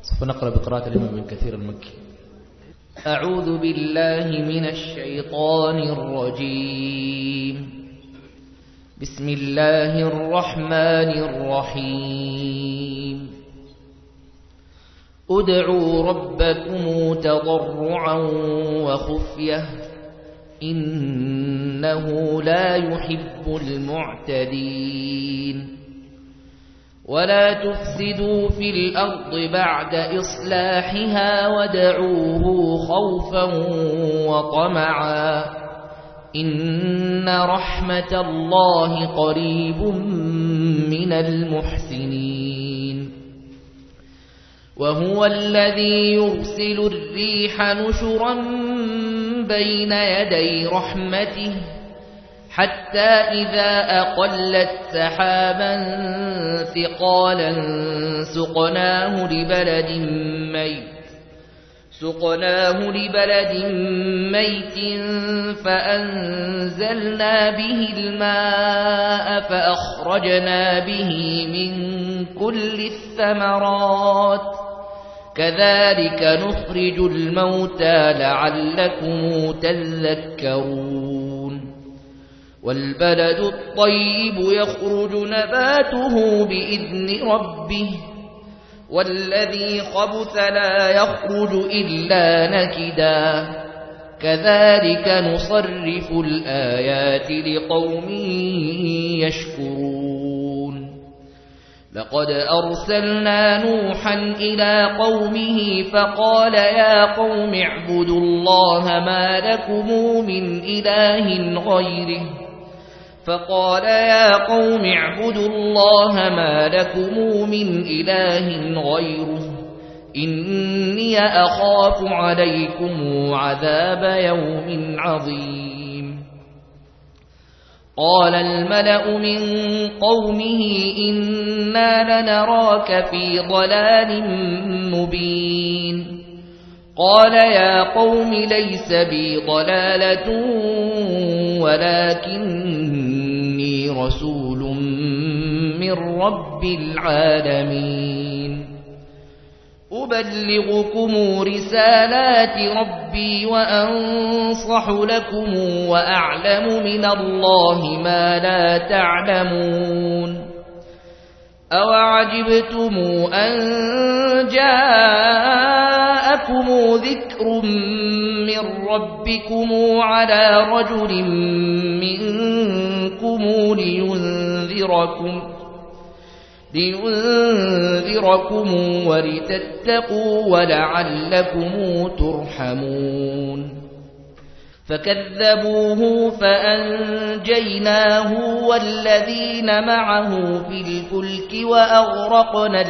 فنقرأ بقراءة الإمام ابن كثير المكي. أعوذ بالله من الشيطان الرجيم. بسم الله الرحمن الرحيم. ادعوا ربكم تضرعا وخفية إنه لا يحب المعتدين. ولا تفسدوا في الأرض بعد إصلاحها وادعوه خوفا وطمعا إن رحمة الله قريب من المحسنين. وهو الذي يرسل الريح نشرا بين يدي رحمته حتى إذا أقلت سحابا ثقالا سقناه لبلد ميت فأنزلنا به الماء فأخرجنا به من كل الثمرات كذلك نخرج الموتى لعلكم تذكرون. والبلد الطيب يخرج نباته بإذن ربه والذي خبث لا يخرج إلا نكدا كذلك نصرف الآيات لقوم يشكرون. لقد أرسلنا نوحا إلى قومه فقال يا قوم اعبدوا الله ما لكم من إله غيره إني أخاف عليكم عذاب يوم عظيم. قال الملأ من قومه إنا لنراك في ضلال مبين. قال يا قوم ليس بي ضلالة ولكني رسول من رب العالمين. أبلغكم رسالات ربي وأنصح لكم وأعلم من الله ما لا تعلمون. أوعجبتم أن جاءكم ذكر من ربكم على رجل منكم لينذركم ولتتقوا ولعلكم ترحمون. فكذبوه فأنجيناه والذين معه في الفلك وأغرقنا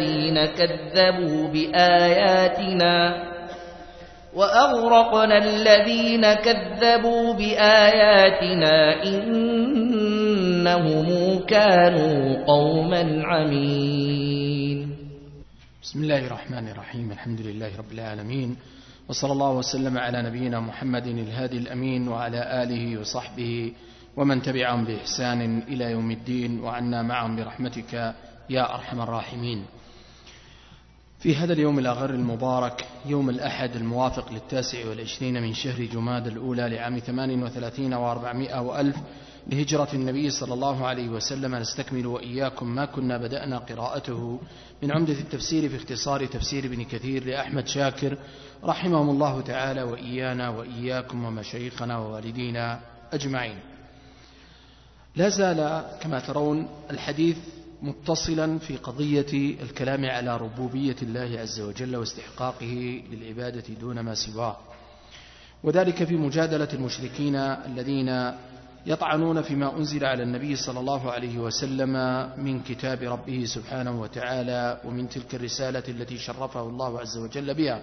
الذين كذبوا بآياتنا إنهم كانوا قوما عمين. بسم الله الرحمن الرحيم. الحمد لله رب العالمين، وصلى الله وسلم على نبينا محمد الهادي الأمين وعلى آله وصحبه ومن تبعهم بإحسان إلى يوم الدين، وعنا معهم برحمتك يا أرحم الراحمين. في هذا اليوم الأغر المبارك، يوم الأحد الموافق 29 من شهر جماد الأولى لعام 38 و400 وألف لهجرة النبي صلى الله عليه وسلم، نستكمل وإياكم ما كنا بدأنا قراءته من عمدة التفسير في اختصار تفسير ابن كثير لأحمد شاكر رحمهم الله تعالى، وإيانا وإياكم ومشايخنا ووالدينا أجمعين. لا زال كما ترون الحديث متصلا في قضية الكلام على ربوبية الله عز وجل واستحقاقه للعبادة دون ما سواه، وذلك في مجادلة المشركين الذين يطعنون فيما أنزل على النبي صلى الله عليه وسلم من كتاب ربه سبحانه وتعالى ومن تلك الرسالة التي شرفه الله عز وجل بها.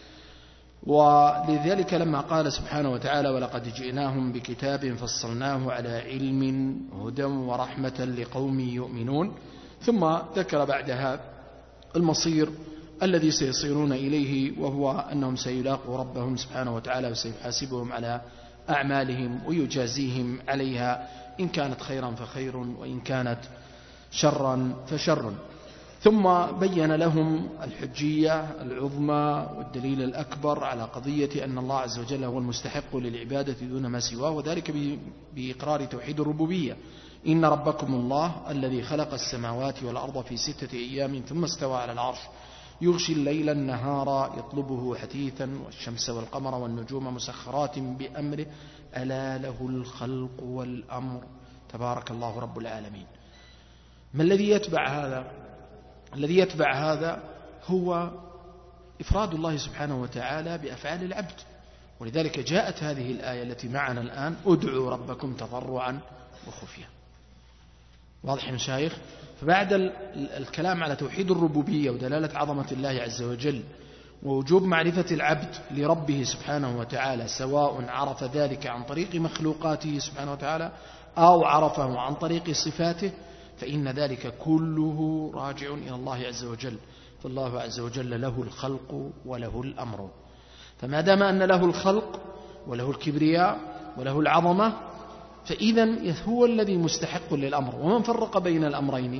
ولذلك لما قال سبحانه وتعالى ولقد جئناهم بكتاب فصلناه على علم هدى ورحمة لقوم يؤمنون، ثم ذكر بعدها المصير الذي سيصيرون إليه، وهو أنهم سيلاقوا ربهم سبحانه وتعالى وسيحاسبهم على أعمالهم ويجازيهم عليها، إن كانت خيرا فخير وإن كانت شرا فشر. ثم بين لهم الحجية العظمى والدليل الأكبر على قضية أن الله عز وجل هو المستحق للعبادة دون ما سواه، وذلك بإقرار توحيد الربوبية. إن ربكم الله الذي خلق السماوات والأرض في 6 أيام ثم استوى على العرش يغشي الليل النهار يطلبه حثيثا والشمس والقمر والنجوم مسخرات بأمره ألا له الخلق والأمر تبارك الله رب العالمين. ما الذي يتبع هذا؟ الذي يتبع هذا هو إفراد الله سبحانه وتعالى بأفعال العبد، ولذلك جاءت هذه الآية التي معنا الآن ادعوا ربكم تضرعا وخفيا. واضح يا مشايخ؟ فبعد الكلام على توحيد الربوبية ودلالة عظمة الله عز وجل ووجوب معرفة العبد لربه سبحانه وتعالى، سواء عرف ذلك عن طريق مخلوقاته سبحانه وتعالى أو عرفه عن طريق صفاته، فإن ذلك كله راجع إلى الله عز وجل. فالله عز وجل له الخلق وله الأمر، فما دام أن له الخلق وله الكبرياء وله العظمة فإذا هو الذي مستحق للأمر. ومن فرق بين الأمرين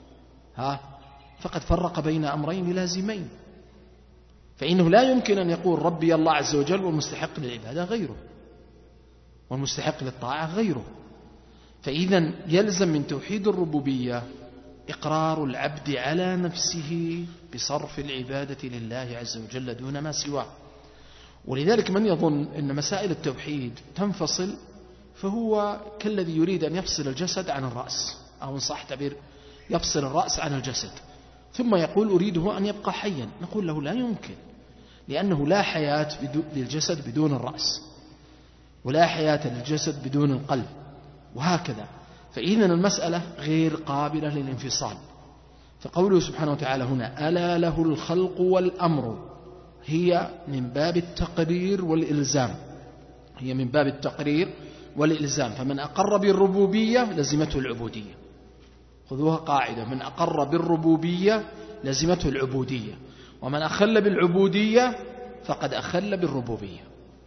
فقد فرق بين أمرين لازمين، فإنه لا يمكن أن يقول ربي الله عز وجل والمستحق للعبادة غيره والمستحق للطاعة غيره. فإذا يلزم من توحيد الربوبية إقرار العبد على نفسه بصرف العبادة لله عز وجل دون ما سواه. ولذلك من يظن أن مسائل التوحيد تنفصل فهو كالذي يريد أن يفصل الجسد عن الرأس، أو إن صح تعبير يفصل الرأس عن الجسد، ثم يقول أريده أن يبقى حيا. نقول له لا يمكن، لأنه لا حياة للجسد بدون الرأس، ولا حياة للجسد بدون القلب، وهكذا. فإذن المسألة غير قابلة للانفصال. فقوله سبحانه وتعالى هنا ألا له الخلق والأمر هي من باب التقرير والإلزام، هي من باب التقرير والإلزام. فمن أقر بالربوبية لزمته العبودية، خذوها قاعدة، من أقر بالربوبية لزمته العبودية، ومن أخل بالعبودية فقد أخل بالربوبية،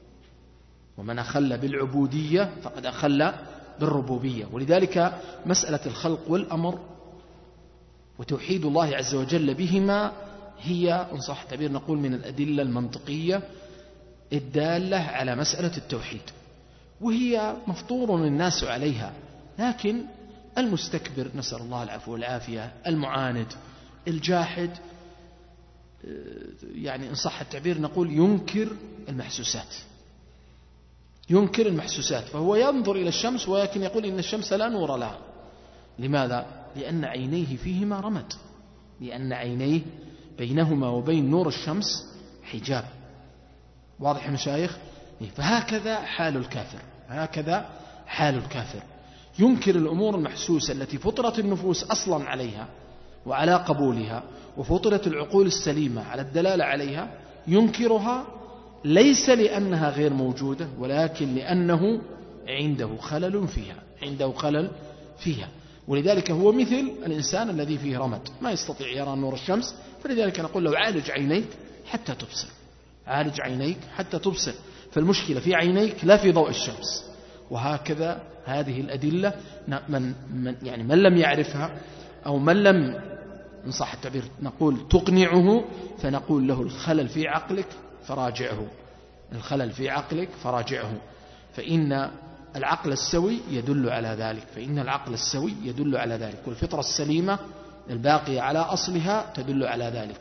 ومن أخل بالعبودية فقد أخل بالربوبية. ولذلك مسألة الخلق والأمر وتوحيد الله عز وجل بهما هي إن صح التعبير نقول من الأدلة المنطقية الدالة على مسألة التوحيد، وهي مفطور الناس عليها. لكن المستكبر نسأل الله العفو والعافية، المعاند، الجاحد، يعني إن صح التعبير نقول ينكر المحسوسات، ينكر المحسوسات. فهو ينظر إلى الشمس ولكن يقول إن الشمس لا نور لها. لماذا؟ لأن عينيه فيهما رمد، لأن عينيه بينهما وبين نور الشمس حجاب. واضح يا مشايخ؟ فهكذا حال الكافر، هكذا حال الكافر، ينكر الأمور المحسوسة التي فطرت النفوس أصلا عليها وعلى قبولها، وفطرت العقول السليمة على الدلالة عليها، ينكرها ليس لأنها غير موجودة ولكن لأنه عنده خلل فيها، عنده خلل فيها. ولذلك هو مثل الإنسان الذي فيه رمد ما يستطيع يرى نور الشمس، فلذلك نقول له عالج عينيك حتى تبصر، عالج عينيك حتى تبصر. فالمشكلة في عينيك لا في ضوء الشمس. وهكذا هذه الأدلة من لم يعرفها أو من لم إن صح التعبير نقول تقنعه، فنقول له الخلل في عقلك فراجعه، الخلل في عقلك فراجعه. فإن العقل السوي يدل على ذلك، فإن العقل السوي يدل على ذلك، والفطرة السليمة الباقية على أصلها تدل على ذلك.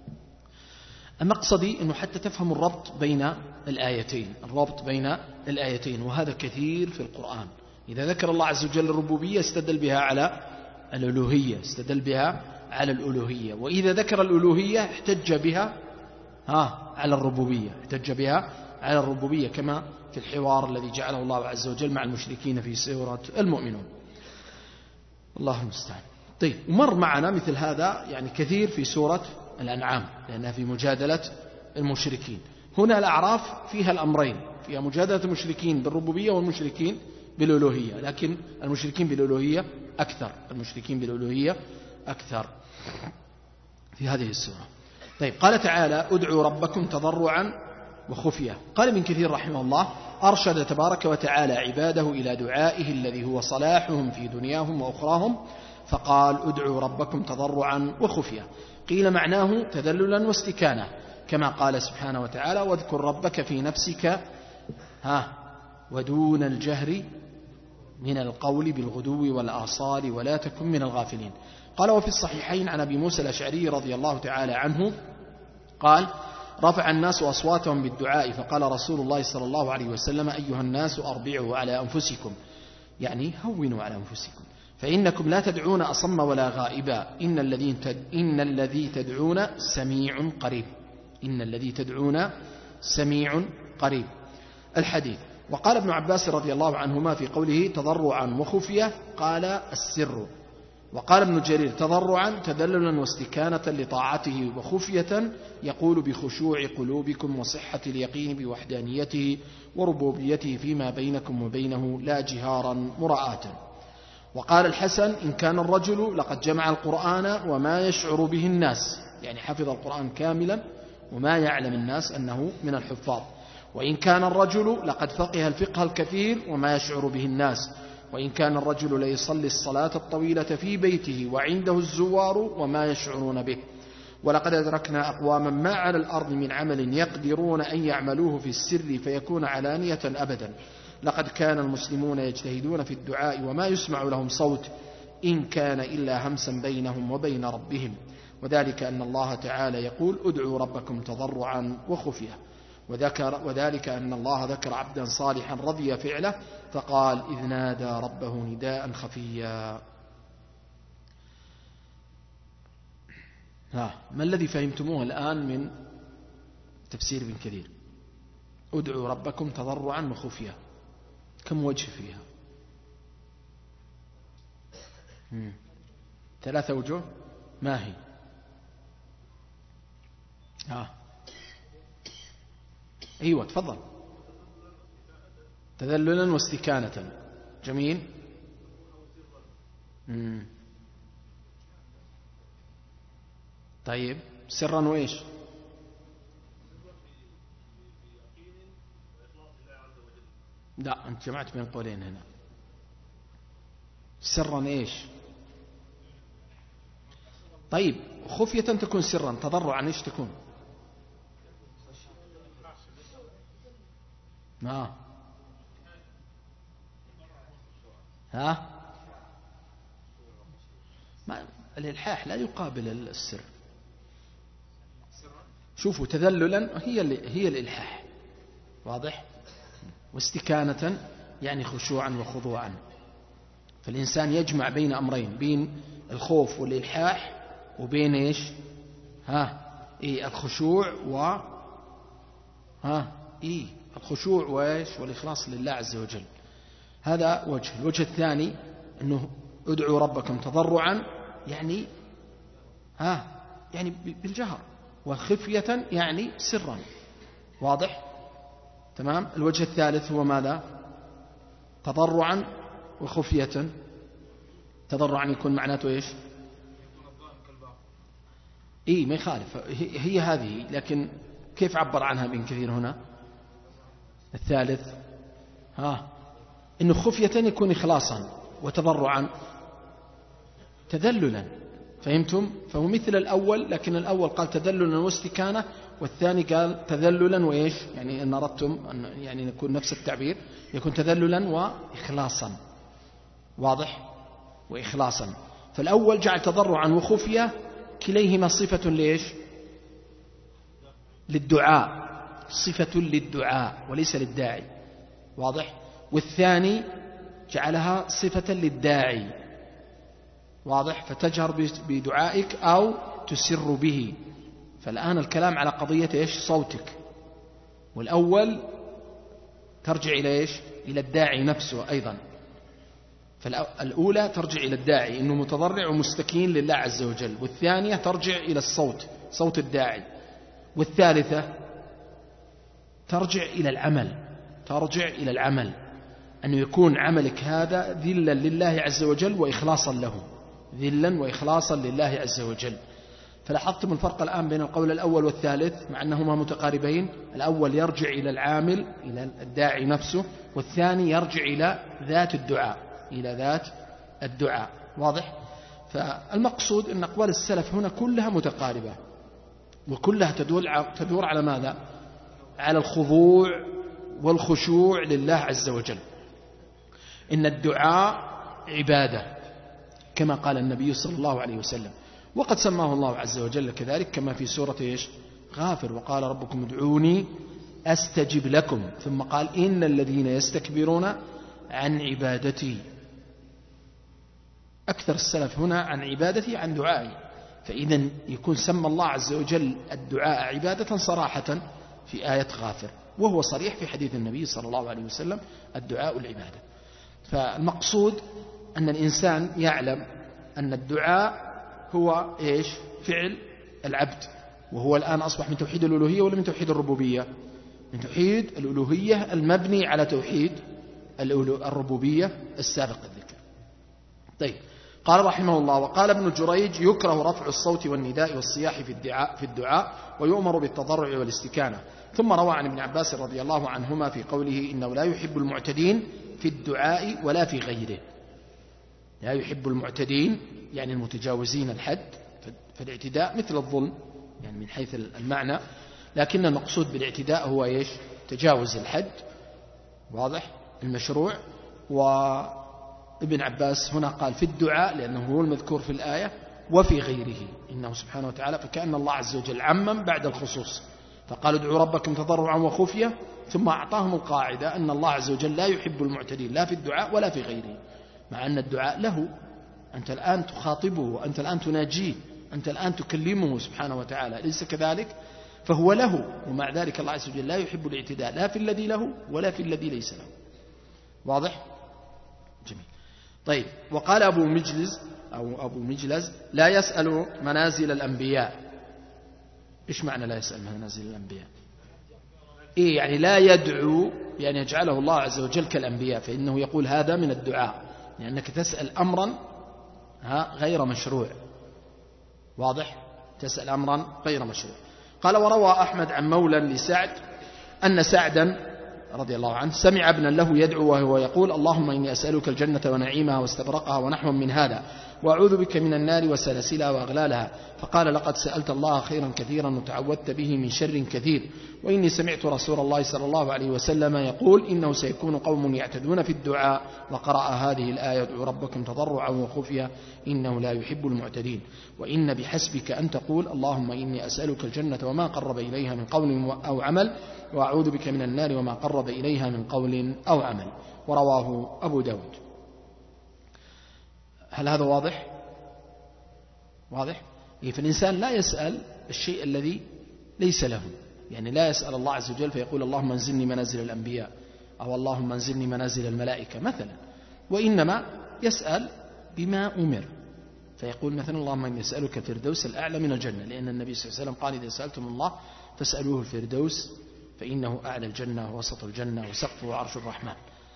المقصدي أنه حتى تفهم الربط بين الآيتين، الربط بين الآيتين، وهذا كثير في القرآن. إذا ذكر الله عز وجل الربوبية استدل بها على الألوهية، استدل بها على الألوهية، وإذا ذكر الألوهية احتج بها على الربوبية، احتج بها على الربوبية، كما في الحوار الذي جعله الله عز وجل مع المشركين في سورة المؤمنون. الله المستعان. طيب، ومر معنا مثل هذا يعني كثير في سورة الأنعام، لأنها في مجادلة المشركين. هنا الأعراف فيها الأمرين، فيها مجادلة المشركين بالربوبية والمشركين بالألوهية، لكن المشركين بالألوهية أكثر، المشركين بالألوهية أكثر في هذه السورة. طيب، قال تعالى ادعوا ربكم تضرعا وخفية. قال ابن كثير رحمه الله أرشد تبارك وتعالى عباده إلى دعائه الذي هو صلاحهم في دنياهم وأخراهم، فقال ادعوا ربكم تضرعا وخفية. قيل معناه تذللا واستكانة كما قال سبحانه وتعالى واذكر ربك في نفسك ودون الجهر من القول بالغدو والآصال ولا تكن من الغافلين. قال وفي الصحيحين عن أبي موسى الأشعري رضي الله تعالى عنه قال رفع الناس أصواتهم بالدعاء فقال رسول الله صلى الله عليه وسلم أيها الناس أربعوا على أنفسكم، يعني هونوا على أنفسكم، فإنكم لا تدعون أصم ولا غائبا، إن الذي تدعون سميع قريب، إن الذي تدعون سميع قريب. الحديث. وقال ابن عباس رضي الله عنهما في قوله تضرعا وخفية قال السر. وقال ابن جرير تضرعا تذللا واستكانة لطاعته، وخفية يقول بخشوع قلوبكم وصحة اليقين بوحدانيته وربوبيته فيما بينكم وبينه لا جهارا مراءة. وقال الحسن إن كان الرجل لقد جمع القرآن وما يشعر به الناس، يعني حفظ القرآن كاملا وما يعلم الناس أنه من الحفاظ، وإن كان الرجل لقد فقه الفقه الكثير وما يشعر به الناس، وإن كان الرجل ليصلي الصلاة الطويلة في بيته وعنده الزوار وما يشعرون به. ولقد أدركنا أقواما ما على الأرض من عمل يقدرون أن يعملوه في السر فيكون علانية أبدا. لقد كان المسلمون يجتهدون في الدعاء وما يسمع لهم صوت إن كان إلا همسا بينهم وبين ربهم، وذلك أن الله تعالى يقول ادعوا ربكم تضرعا وخفية، وذلك أن الله ذكر عبدا صالحا رضي فعله فقال إذ نادى ربه نداء خفيا. ما الذي فهمتموه الآن من تفسير ابن كثير؟ ادعوا ربكم تضرعا وخفية، كم وجه فيها؟ 3 وجوه. ما هي؟ أيوة تفضل. تذللا واستكانة. جميل. طيب سرا وإيش؟ لا أنت جمعت بين قولين هنا. سرا إيش؟ طيب خفية تكون سرا، تضرعا إيش تكون؟ الإلحاح لا يقابل السر. شوفوا تذللا هي الإلحاح، واضح؟ واستكانة يعني خشوعا وخضوعا. فالإنسان يجمع بين أمرين، بين الخوف والإلحاح وبين إيش؟ الخشوع الخشوع وإيش؟ والإخلاص لله عز وجل. هذا وجه. الوجه الثاني أنه ادعوا ربكم تضرعا يعني يعني بالجهر، وخفية يعني سرا، واضح؟ تمام. الوجه الثالث هو ماذا؟ تضرعا وخفية. تضرعا يكون معناته إيش؟ ما يخالف، هي هذه، لكن كيف عبر عنها ابن كثير هنا؟ الثالث إنه خفية يكون إخلاصا، وتضرعا تذللا. فهمتم؟ فهو مثل الأول، لكن الأول قال تذللا واستكانة، والثاني قال تذللا وإيش؟ يعني إن أردتم أن يعني يكون نفس التعبير، يكون تذللا وإخلاصا، واضح؟ وإخلاصا. فالأول جعل تضرعا وخفية كليهما صفة ليش؟ للدعاء، صفة للدعاء وليس للداعي، واضح؟ والثاني جعلها صفة للداعي، واضح؟ فتجهر بدعائك أو تسر به. فالآن الكلام على قضية إيش؟ صوتك. والأول ترجع إلى إيش؟ إلى الداعي نفسه أيضا. فالأولى ترجع إلى الداعي إنه متضرع ومستكين لله عز وجل، والثانية ترجع إلى الصوت، صوت الداعي، والثالثة ترجع إلى العمل، ترجع إلى العمل، أن يكون عملك هذا ذلا لله عز وجل وإخلاصا له، ذلا وإخلاصا لله عز وجل. فلاحظتم الفرق الآن بين القول الأول والثالث مع أنهما متقاربين؟ الأول يرجع إلى العامل، إلى الداعي نفسه، والثاني يرجع إلى ذات الدعاء، إلى ذات الدعاء، واضح؟ فالمقصود أن أقوال السلف هنا كلها متقاربة، وكلها تدور على ماذا؟ على الخضوع والخشوع لله عز وجل. إن الدعاء عبادة كما قال النبي صلى الله عليه وسلم، وقد سماه الله عز وجل كذلك كما في سورة غافر: وقال ربكم ادعوني أستجب لكم، ثم قال: إن الذين يستكبرون عن عبادتي. أكثر السلف هنا عن عبادتي عن دعائي، فإذا يكون سمى الله عز وجل الدعاء عبادة صراحة في آية غافر، وهو صريح في حديث النبي صلى الله عليه وسلم: الدعاء العبادة. فالمقصود أن الإنسان يعلم أن الدعاء هو فعل العبد، وهو الآن أصبح من توحيد الألوهية ولا من توحيد الربوبية؟ من توحيد الألوهية المبني على توحيد الربوبية السابق الذكر. طيب، قال رحمه الله: وقال ابن جريج: يكره رفع الصوت والنداء والصياح في الدعاء ويؤمر بالتضرع والاستكانة. ثم روى عن ابن عباس رضي الله عنهما في قوله: إنه لا يحب المعتدين في الدعاء ولا في غيره. لا يحب المعتدين يعني المتجاوزين الحد، فالاعتداء مثل الظلم يعني من حيث المعنى، لكن المقصود بالاعتداء هو تجاوز الحد، واضح المشروع. وابن عباس هنا قال في الدعاء لأنه هو المذكور في الآية، وفي غيره إنه سبحانه وتعالى، فكأن الله عز وجل عمم بعد الخصوص، فقال: ادعوا ربكم تضرعا وخفية، ثم أعطاهم القاعدة أن الله عز وجل لا يحب المعتدين لا في الدعاء ولا في غيره، مع أن الدعاء له، أنت الآن تخاطبه وأنت الآن تناجيه، أنت الآن تكلمه سبحانه وتعالى، ليس كذلك؟ فهو له، ومع ذلك الله عز وجل لا يحب الاعتداء لا في الذي له ولا في الذي ليس له. واضح؟ جميل. طيب، وقال أبو مجلز: لا يسأل منازل الأنبياء. إيش معنى لا يسأل منازل الأنبياء؟ يعني لا يدعو، يعني يجعله الله عز وجل كالأنبياء، فإنه يقول هذا من الدعاء، لأنك تسأل أمرا غير مشروع. واضح؟ تسأل أمرا غير مشروع. قال: وروى أحمد عن مولى لسعد أن سعدا رضي الله عنه سمع ابنا له يدعو وهو يقول: اللهم إني أسألك الجنة ونعيمها واستبرقها ونحو من هذا، وأعوذ بك من النار وسلاسلها وأغلالها. فقال: لقد سألت الله خيرا كثيرا وتعوذت به من شر كثير، وإني سمعت رسول الله صلى الله عليه وسلم يقول: إنه سيكون قوم يعتدون في الدعاء، وقرأ هذه الآية: ادعوا ربكم تضرعا وخفيا إنه لا يحب المعتدين. وإن بحسبك أن تقول: اللهم إني أسألك الجنة وما قرب إليها من قول أو عمل، وأعوذ بك من النار وما قرب إليها من قول أو عمل. ورواه أبو داود. هل هذا واضح؟ واضح؟ فالإنسان لا يسأل الشيء الذي ليس له، يعني لا يسأل الله عز وجل فيقول: اللهم انزلني منازل الأنبياء، أو اللهم انزلني منازل الملائكة مثلا، وإنما يسأل بما أمر، فيقول مثلا: اللهم إني أسألك الفردوس الأعلى من الجنة، لأن النبي صلى الله عليه وسلم قال: إذا سألتم الله فاسألوه الفردوس فإنه أعلى الجنة ووسط الجنة وسقفه عرش الرحمن.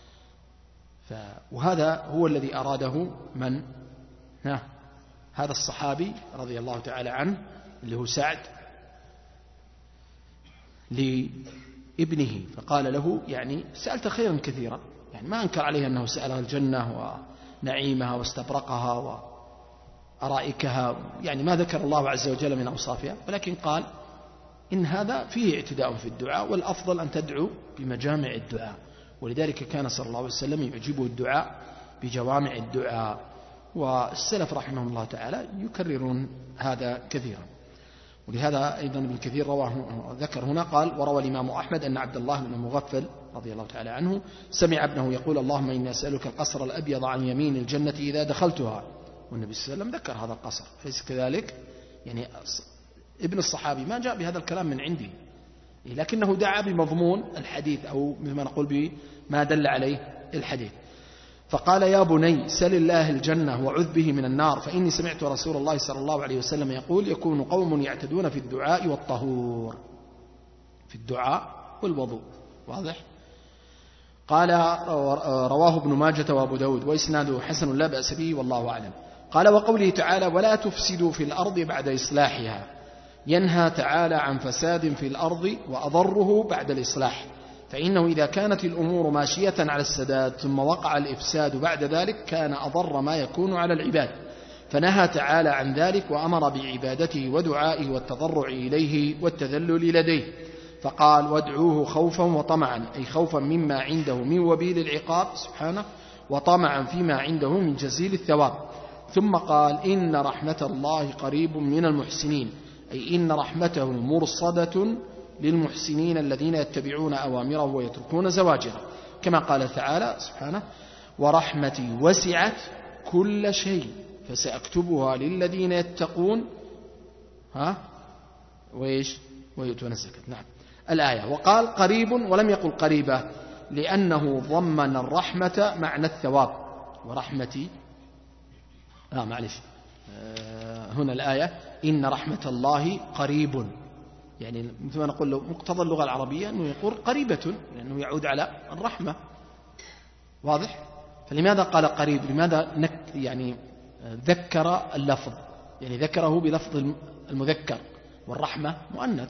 وهذا هو الذي أراده من؟ هذا الصحابي رضي الله تعالى عنه اللي هو سعد لابنه، فقال له: يعني سألت خيرا كثيرا، يعني ما أنكر عليه أنه سأله الجنة ونعيمها واستبرقها وأرائكها، يعني ما ذكر الله عز وجل من أوصافها، ولكن قال: إن هذا فيه اعتداء في الدعاء، والأفضل أن تدعو بمجامع الدعاء. ولذلك كان صلى الله عليه وسلم يعجبه الدعاء بجوامع الدعاء، والسلف رحمهم الله تعالى يكررون هذا كثيرا. ولهذا أيضا ابن كثير ذكر هنا قال: وروى الإمام أحمد أن عبد الله بن مغفل رضي الله تعالى عنه سمع ابنه يقول: اللهم إني أسألك القصر الأبيض عن يمين الجنة إذا دخلتها. والنبي صلى الله عليه وسلم ذكر هذا القصر، فليس كذلك؟ يعني ابن الصحابي ما جاء بهذا الكلام من عنده، لكنه دعا بمضمون الحديث، أو مثل ما نقول بما دل عليه الحديث. فقال: يا بني سل الله الجنة وعذ به من النار، فإني سمعت رسول الله صلى الله عليه وسلم يقول: يكون قوم يعتدون في الدعاء والطهور، في الدعاء والوضوء. واضح؟ قال: رواه ابن ماجة وابو داود وإسناده حسن لا بأس به والله أعلم. قال: وقوله تعالى: ولا تفسدوا في الأرض بعد إصلاحها، ينهى تعالى عن فساد في الأرض وأضره بعد الإصلاح، فإنه إذا كانت الأمور ماشية على السداد ثم وقع الإفساد بعد ذلك كان أضر ما يكون على العباد، فنهى تعالى عن ذلك وأمر بعبادته ودعائه والتضرع إليه والتذلل لديه، فقال وادعوه خوفا وطمعا، أي خوفا مما عنده من وبيل العقاب سبحانه، وطمعا فيما عنده من جزيل الثواب. ثم قال إن رحمة الله قريب من المحسنين، أي إن رحمته مرصدة للمحسنين الذين يتبعون أوامره ويتركون زواجره، كما قال تعالى سبحانه ورحمتي وسعت كل شيء فسأكتبها للذين يتقون ويؤتون الزكاة. نعم الآية. وقال قريب ولم يقل قريبة لأنه ضمن الرحمة معنى الثواب. ورحمتي هنا الآية إن رحمة الله قريب، يعني مثل ما نقول مقتضى اللغة العربية أنه يقول قريبة لأنه يعود على الرحمة. واضح؟ فلماذا قال قريب؟ لماذا يعني ذكر اللفظ، يعني ذكره بلفظ المذكر والرحمة مؤنث؟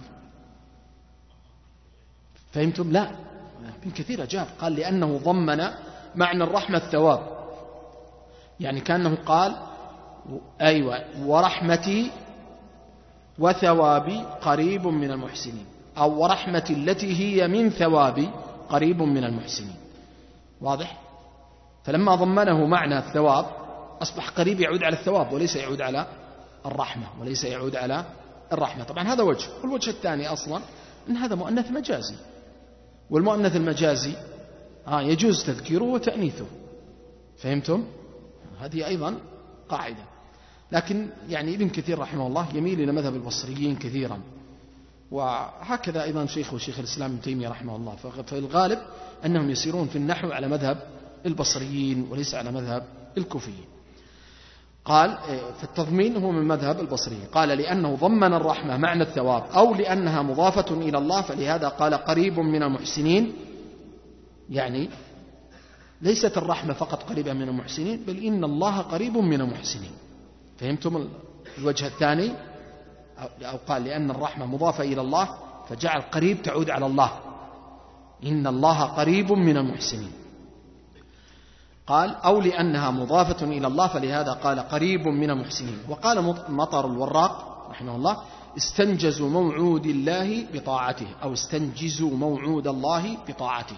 فهمتم؟ لا، ابن كثير أجاب قال لأنه ضمن معنى الرحمة الثواب، يعني كأنه قال أيوة ورحمتي وثوابي قريب من المحسنين، أو ورحمتي التي هي من ثوابي قريب من المحسنين. واضح؟ فلما ضمنه معنى الثواب أصبح قريب يعود على الثواب وليس يعود على الرحمة، وليس يعود على الرحمة. طبعا هذا وجه. والوجه الثاني أصلا أن هذا مؤنث مجازي، والمؤنث المجازي يجوز تذكيره وتأنيثه. فهمتم؟ هذه أيضا قاعدة. لكن يعني ابن كثير رحمه الله يميل إلى مذهب البصريين كثيرا، وهكذا أيضا شيخ الإسلام ابن تيمية رحمه الله. فالغالب أنهم يسيرون في النحو على مذهب البصريين وليس على مذهب الكوفيين. قال فالتضمين هو من مذهب البصريين. قال لأنه ضمن الرحمة معنى الثواب، أو لأنها مضافة إلى الله فلهذا قال قريب من المحسنين، يعني ليست الرحمة فقط قريبة من المحسنين، بل إن الله قريب من المحسنين. فهمتم الوجه الثاني؟ أو قال لأن الرحمة مضافة إلى الله فجعل قريب تعود على الله، إن الله قريب من المحسنين. قال أو لأنها مضافة إلى الله فلهذا قال قريب من المحسنين. وقال مطر الوراق رحمه الله استنجزوا موعود الله بطاعته، أو استنجزوا موعود الله بطاعته.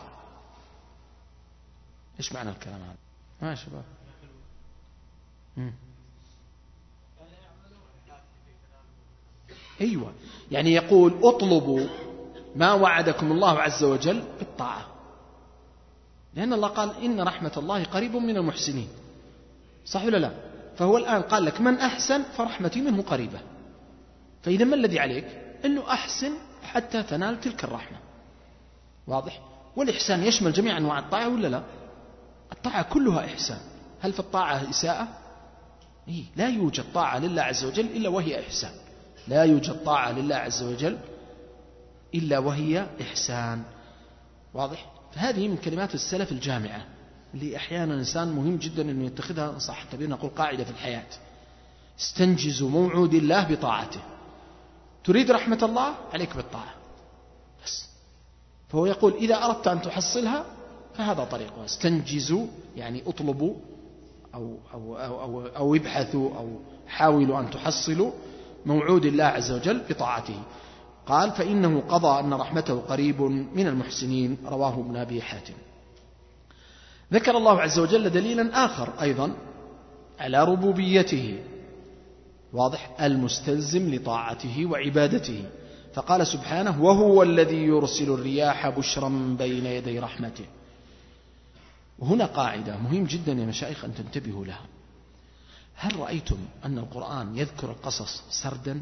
إيش معنى الكلام هذا؟ شباب أيوة، يعني يقول اطلبوا ما وعدكم الله عز وجل بالطاعة، لأن الله قال إن رحمة الله قريب من المحسنين، صح ولا لا؟ فهو الآن قال لك من أحسن فرحمتي منه قريبة، فإذا ما الذي عليك؟ أنه أحسن حتى تنال تلك الرحمة. واضح؟ والإحسان يشمل جميع أنواع الطاعة ولا لا؟ الطاعة كلها إحسان. هل في الطاعة إساءة؟ لا يوجد طاعة لله عز وجل إلا وهي إحسان، لا يوجد طاعة لله عز وجل إلا وهي إحسان. واضح؟ فهذه من كلمات السلف الجامعة اللي أحيانا الإنسان مهم جدا أن يتخذها، صح التعبير نقول قاعدة في الحياة: استنجزوا موعود الله بطاعته. تريد رحمة الله عليك بالطاعة بس. فهو يقول إذا أردت أن تحصلها فهذا طريقها، استنجزوا يعني اطلبوا أو ابحثوا أو حاولوا أن تحصلوا موعود الله عز وجل بطاعته. قال فإنه قضى أن رحمته قريب من المحسنين، رواه ابن أبي حاتم. ذكر الله عز وجل دليلا آخر أيضا على ربوبيته، واضح، المستلزم لطاعته وعبادته، فقال سبحانه وهو الذي يرسل الرياح بشرا بين يدي رحمته. وهنا قاعدة مهم جدا يا مشايخ أن تنتبهوا لها: هل رأيتم أن القرآن يذكر القصص سردا؟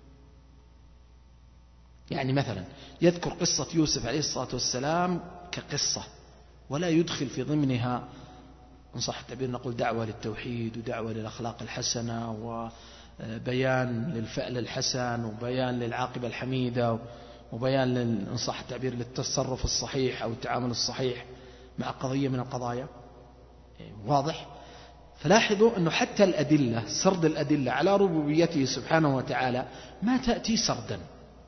يعني مثلا يذكر قصة يوسف عليه الصلاة والسلام كقصة، ولا يدخل في ضمنها إن صح التعبير نقول دعوة للتوحيد ودعوة للأخلاق الحسنة وبيان للفعل الحسن وبيان للعاقبة الحميدة وبيان إن صح التعبير للتصرف الصحيح أو التعامل الصحيح مع قضية من القضايا. واضح؟ فلاحظوا أنه حتى الأدلة، سرد الأدلة على ربوبيته سبحانه وتعالى ما تأتي سردا.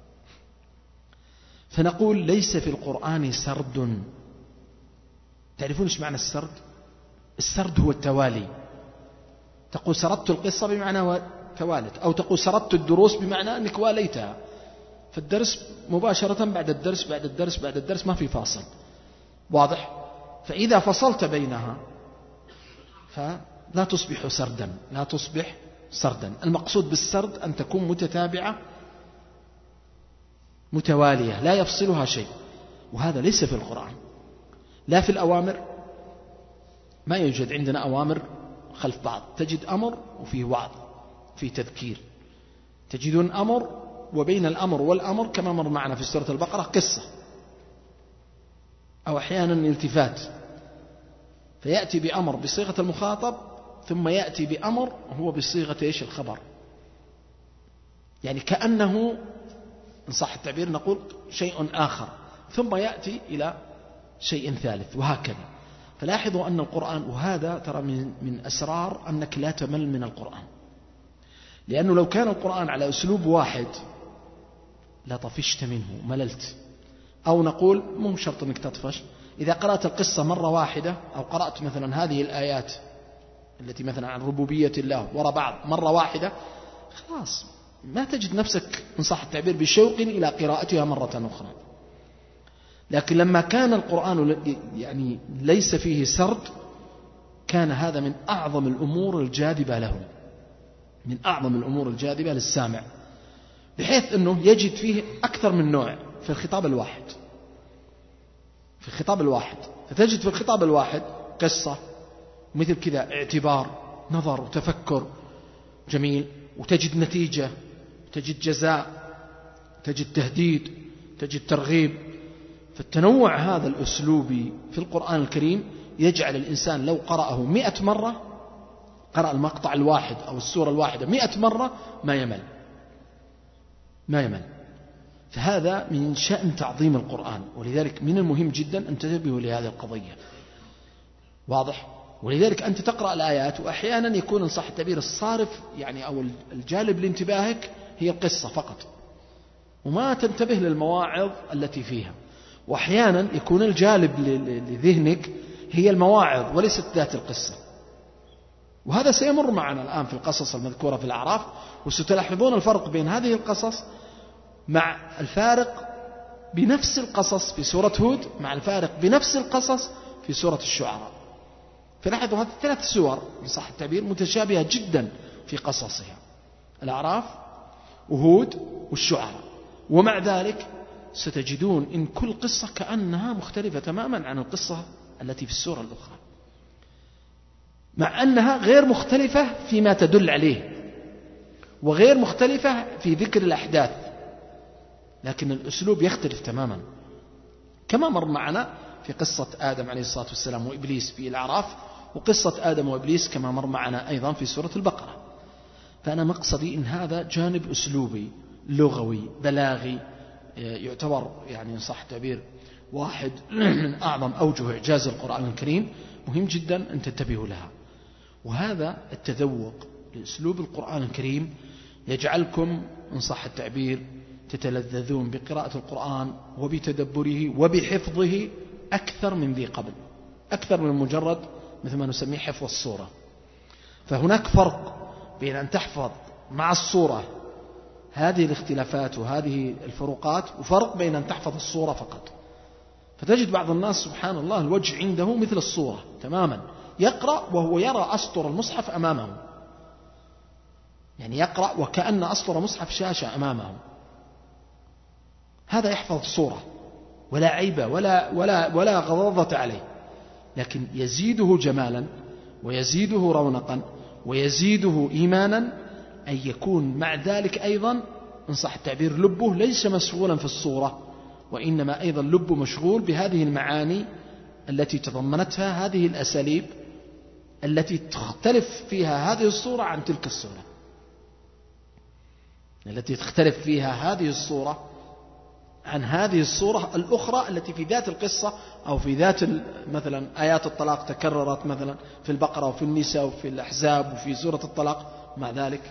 فنقول ليس في القرآن سرد. تعرفون ايش معنى السرد؟ السرد هو التوالي، تقول سردت القصة بمعنى توالت، أو تقول سردت الدروس بمعنى أنك واليتها، فالدرس مباشرة بعد الدرس بعد الدرس بعد الدرس، ما في فاصل. واضح؟ فإذا فصلت بينها فلا تصبح سردا، لا تصبح سردا. المقصود بالسرد أن تكون متتابعة متوالية لا يفصلها شيء، وهذا ليس في القرآن. لا في الأوامر، ما يوجد عندنا أوامر خلف بعض، تجد أمر وفيه وعظ فيه تذكير، تجدون أمر وبين الأمر والأمر كما مر معنا في سورة البقرة قصة، أو أحيانا التفات، فيأتي بأمر بصيغة المخاطب ثم يأتي بأمر هو بصيغة إيش؟ الخبر. يعني كأنه إن صح التعبير نقول شيء آخر ثم يأتي إلى شيء ثالث، وهكذا. فلاحظوا أن القرآن، وهذا ترى من أسرار أنك لا تمل من القرآن، لأنه لو كان القرآن على أسلوب واحد لطفشت منه مللت. أو نقول مو شرط أنك تطفش، إذا قرأت القصة مرة واحدة، أو قرأت مثلا هذه الآيات التي مثلا عن ربوبية الله وراء بعض مرة واحدة، خلاص ما تجد نفسك إن صح التعبير بشوق إلى قراءتها مرة أخرى. لكن لما كان القرآن يعني ليس فيه سرد، كان هذا من أعظم الأمور الجاذبة له، من أعظم الأمور الجاذبة للسامع، بحيث أنه يجد فيه أكثر من نوع في الخطاب الواحد. في الخطاب الواحد فتجد في الخطاب الواحد قصة مثل كذا، اعتبار، نظر وتفكر جميل، وتجد نتيجة، تجد جزاء، تجد تهديد، تجد ترغيب. فالتنوع هذا الأسلوبي في القرآن الكريم يجعل الإنسان لو قرأه 100 مرة، قرأ المقطع الواحد أو السورة الواحدة 100 مرة ما يمل، ما يمل. فهذا من شأن تعظيم القرآن، ولذلك من المهم جدا أن تنتبهوا لهذه القضية. واضح؟ ولذلك أنت تقرأ الآيات وأحيانا يكون إن صح التعبير الصارف يعني أو الجالب لانتباهك هي القصة فقط، وما تنتبه للمواعظ التي فيها. وأحيانا يكون الجالب لذهنك هي المواعظ وليست ذات القصة. وهذا سيمر معنا الآن في القصص المذكورة في الأعراف، وستلاحظون الفرق بين هذه القصص مع الفارق بنفس القصص في سورة هود، مع الفارق بنفس القصص في سورة الشعراء. فلاحظوا هذه 3 سور إن صح التعبير متشابهة جدا في قصصها، الأعراف وهود والشعراء، ومع ذلك ستجدون إن كل قصة كأنها مختلفة تماما عن القصة التي في السورة الأخرى، مع أنها غير مختلفة فيما تدل عليه، وغير مختلفة في ذكر الأحداث، لكن الأسلوب يختلف تماما. كما مر معنا في قصة آدم عليه الصلاة والسلام وإبليس في الأعراف، وقصة آدم وإبليس كما مر معنا أيضا في سورة البقرة. فأنا مقصدي إن هذا جانب أسلوبي لغوي بلاغي يعتبر يعني صح تعبير واحد من أعظم أوجه إعجاز القرآن الكريم، مهم جدا أن تنتبهوا لها. وهذا التذوق لأسلوب القرآن الكريم يجعلكم إن صح التعبير تتلذذون بقراءة القرآن وبتدبره وبحفظه أكثر من ذي قبل، أكثر من مجرد مثل ما نسميه حفظ الصورة. فهناك فرق بين أن تحفظ مع الصورة هذه الاختلافات وهذه الفروقات، وفرق بين أن تحفظ الصورة فقط. فتجد بعض الناس سبحان الله الوجه عنده مثل الصورة تماما، يقرأ وهو يرى أسطر المصحف أمامه، يعني يقرأ وكأن أسطر مصحف شاشة أمامه. هذا يحفظ صورة ولا عيبة ولا غضاضة عليه، لكن يزيده جمالا ويزيده رونقا ويزيده إيمانا أن يكون مع ذلك أيضا إن صح التعبير لبه ليس مشغولا في الصورة، وإنما أيضا لبه مشغول بهذه المعاني التي تضمنتها هذه الأساليب التي تختلف فيها هذه الصورة عن تلك الصورة، التي تختلف فيها هذه الصورة عن هذه الصورة الأخرى التي في ذات القصة أو في ذات مثلا آيات الطلاق تكررت مثلا في البقرة وفي النساء وفي الأحزاب وفي سورة الطلاق، مع ذلك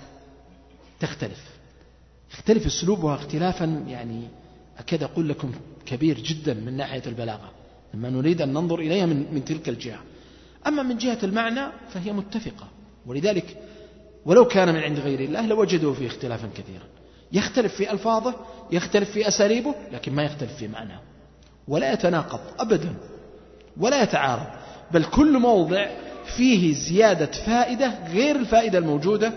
يختلف أسلوبها اختلافا يعني أكاد أقول لكم كبير جدا من ناحية البلاغة لما نريد أن ننظر إليها من تلك الجهة. أما من جهة المعنى فهي متفقة، ولذلك ولو كان من عند غير الله لوجدوا فيه اختلافا كثيرا، يختلف في ألفاظه، يختلف في أساليبه، لكن ما يختلف في معناه، ولا يتناقض أبدا ولا يتعارض، بل كل موضع فيه زيادة فائدة غير الفائدة الموجودة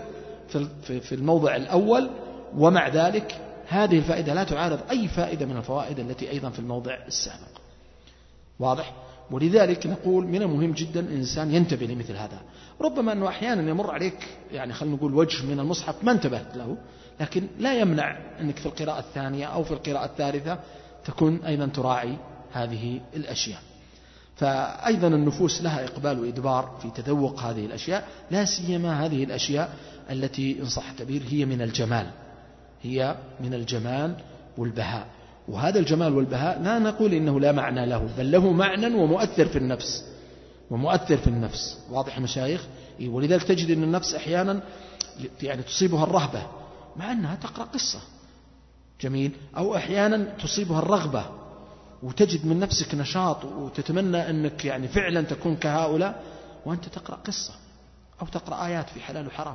في الموضع الأول، ومع ذلك هذه الفائدة لا تعارض أي فائدة من الفوائد التي أيضا في الموضع السابق. واضح؟ ولذلك نقول من المهم جدا الإنسان ينتبه لمثل هذا. ربما أنه أحيانا يمر عليك يعني خلينا نقول وجه من المصحف ما انتبهت له، لكن لا يمنع أنك في القراءة الثانية أو في القراءة الثالثة تكون أيضا تراعي هذه الأشياء. فأيضا النفوس لها إقبال وإدبار في تذوق هذه الأشياء، لا سيما هذه الأشياء التي إن صح التعبير هي من الجمال، هي من الجمال والبهاء. وهذا الجمال والبهاء لا نقول إنه لا معنى له، بل له معنى ومؤثر في النفس، ومؤثر في النفس. واضح يا مشايخ؟ ولذلك تجد أن النفس أحيانا يعني تصيبها الرهبة مع أنها تقرأ قصة جميل، أو أحيانا تصيبها الرغبة وتجد من نفسك نشاط وتتمنى أنك يعني فعلا تكون كهؤلاء وأنت تقرأ قصة أو تقرأ آيات في حلال وحرام.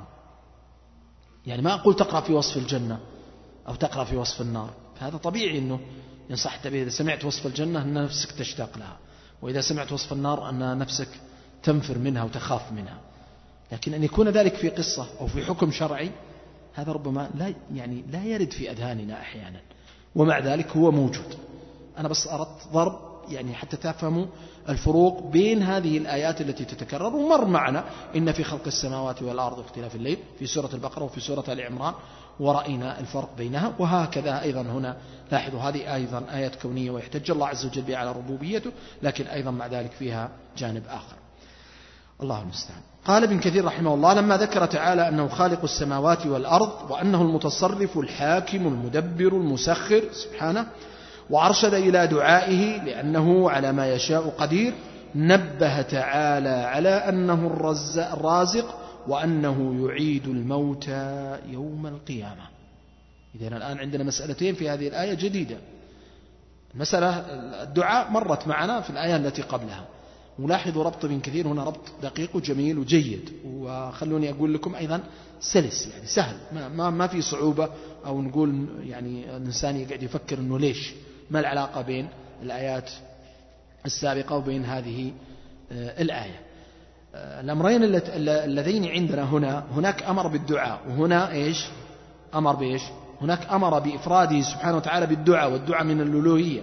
يعني ما أقول تقرأ في وصف الجنة أو تقرأ في وصف النار، هذا طبيعي أنه ينصح التعبير إذا سمعت وصف الجنة أن نفسك تشتاق لها، وإذا سمعت وصف النار أن نفسك تنفر منها وتخاف منها. لكن أن يكون ذلك في قصة أو في حكم شرعي هذا ربما لا يرد في أذهاننا أحيانا، ومع ذلك هو موجود. أنا بس أردت ضرب يعني حتى تفهموا الفروق بين هذه الآيات التي تتكرر. ومر معنا إن في خلق السماوات والأرض واختلاف الليل في سورة البقرة وفي سورة آل عمران، ورأينا الفرق بينها. وهكذا أيضا هنا لاحظوا هذه أيضا آيات كونية ويحتج الله عز وجل بها على ربوبيته، لكن أيضا مع ذلك فيها جانب آخر. الله المستعان. قال ابن كثير رحمه الله لما ذكر تعالى أنه خالق السماوات والأرض وأنه المتصرف الحاكم المدبر المسخر سبحانه، وأرشد إلى دعائه لأنه على ما يشاء قدير، نبه تعالى على أنه الرازق وأنه يعيد الموتى يوم القيامة. إذن الآن عندنا مسألتين في هذه الآية جديدة. المسألة الدعاء مرت معنا في الآية التي قبلها، ولاحظوا ربط ابن كثير هنا ربط دقيق وجميل وجيد، وخلوني أقول لكم أيضا سلس يعني سهل، ما في صعوبة أو نقول يعني الإنسان يقعد يفكر أنه ليش ما العلاقة بين الآيات السابقة وبين هذه الآية. الأمرين اللذين عندنا هناك أمر بالدعاء، وهنا إيش أمر بإيش؟ هناك أمر بإفراده سبحانه وتعالى بالدعاء، والدعاء من الألوهية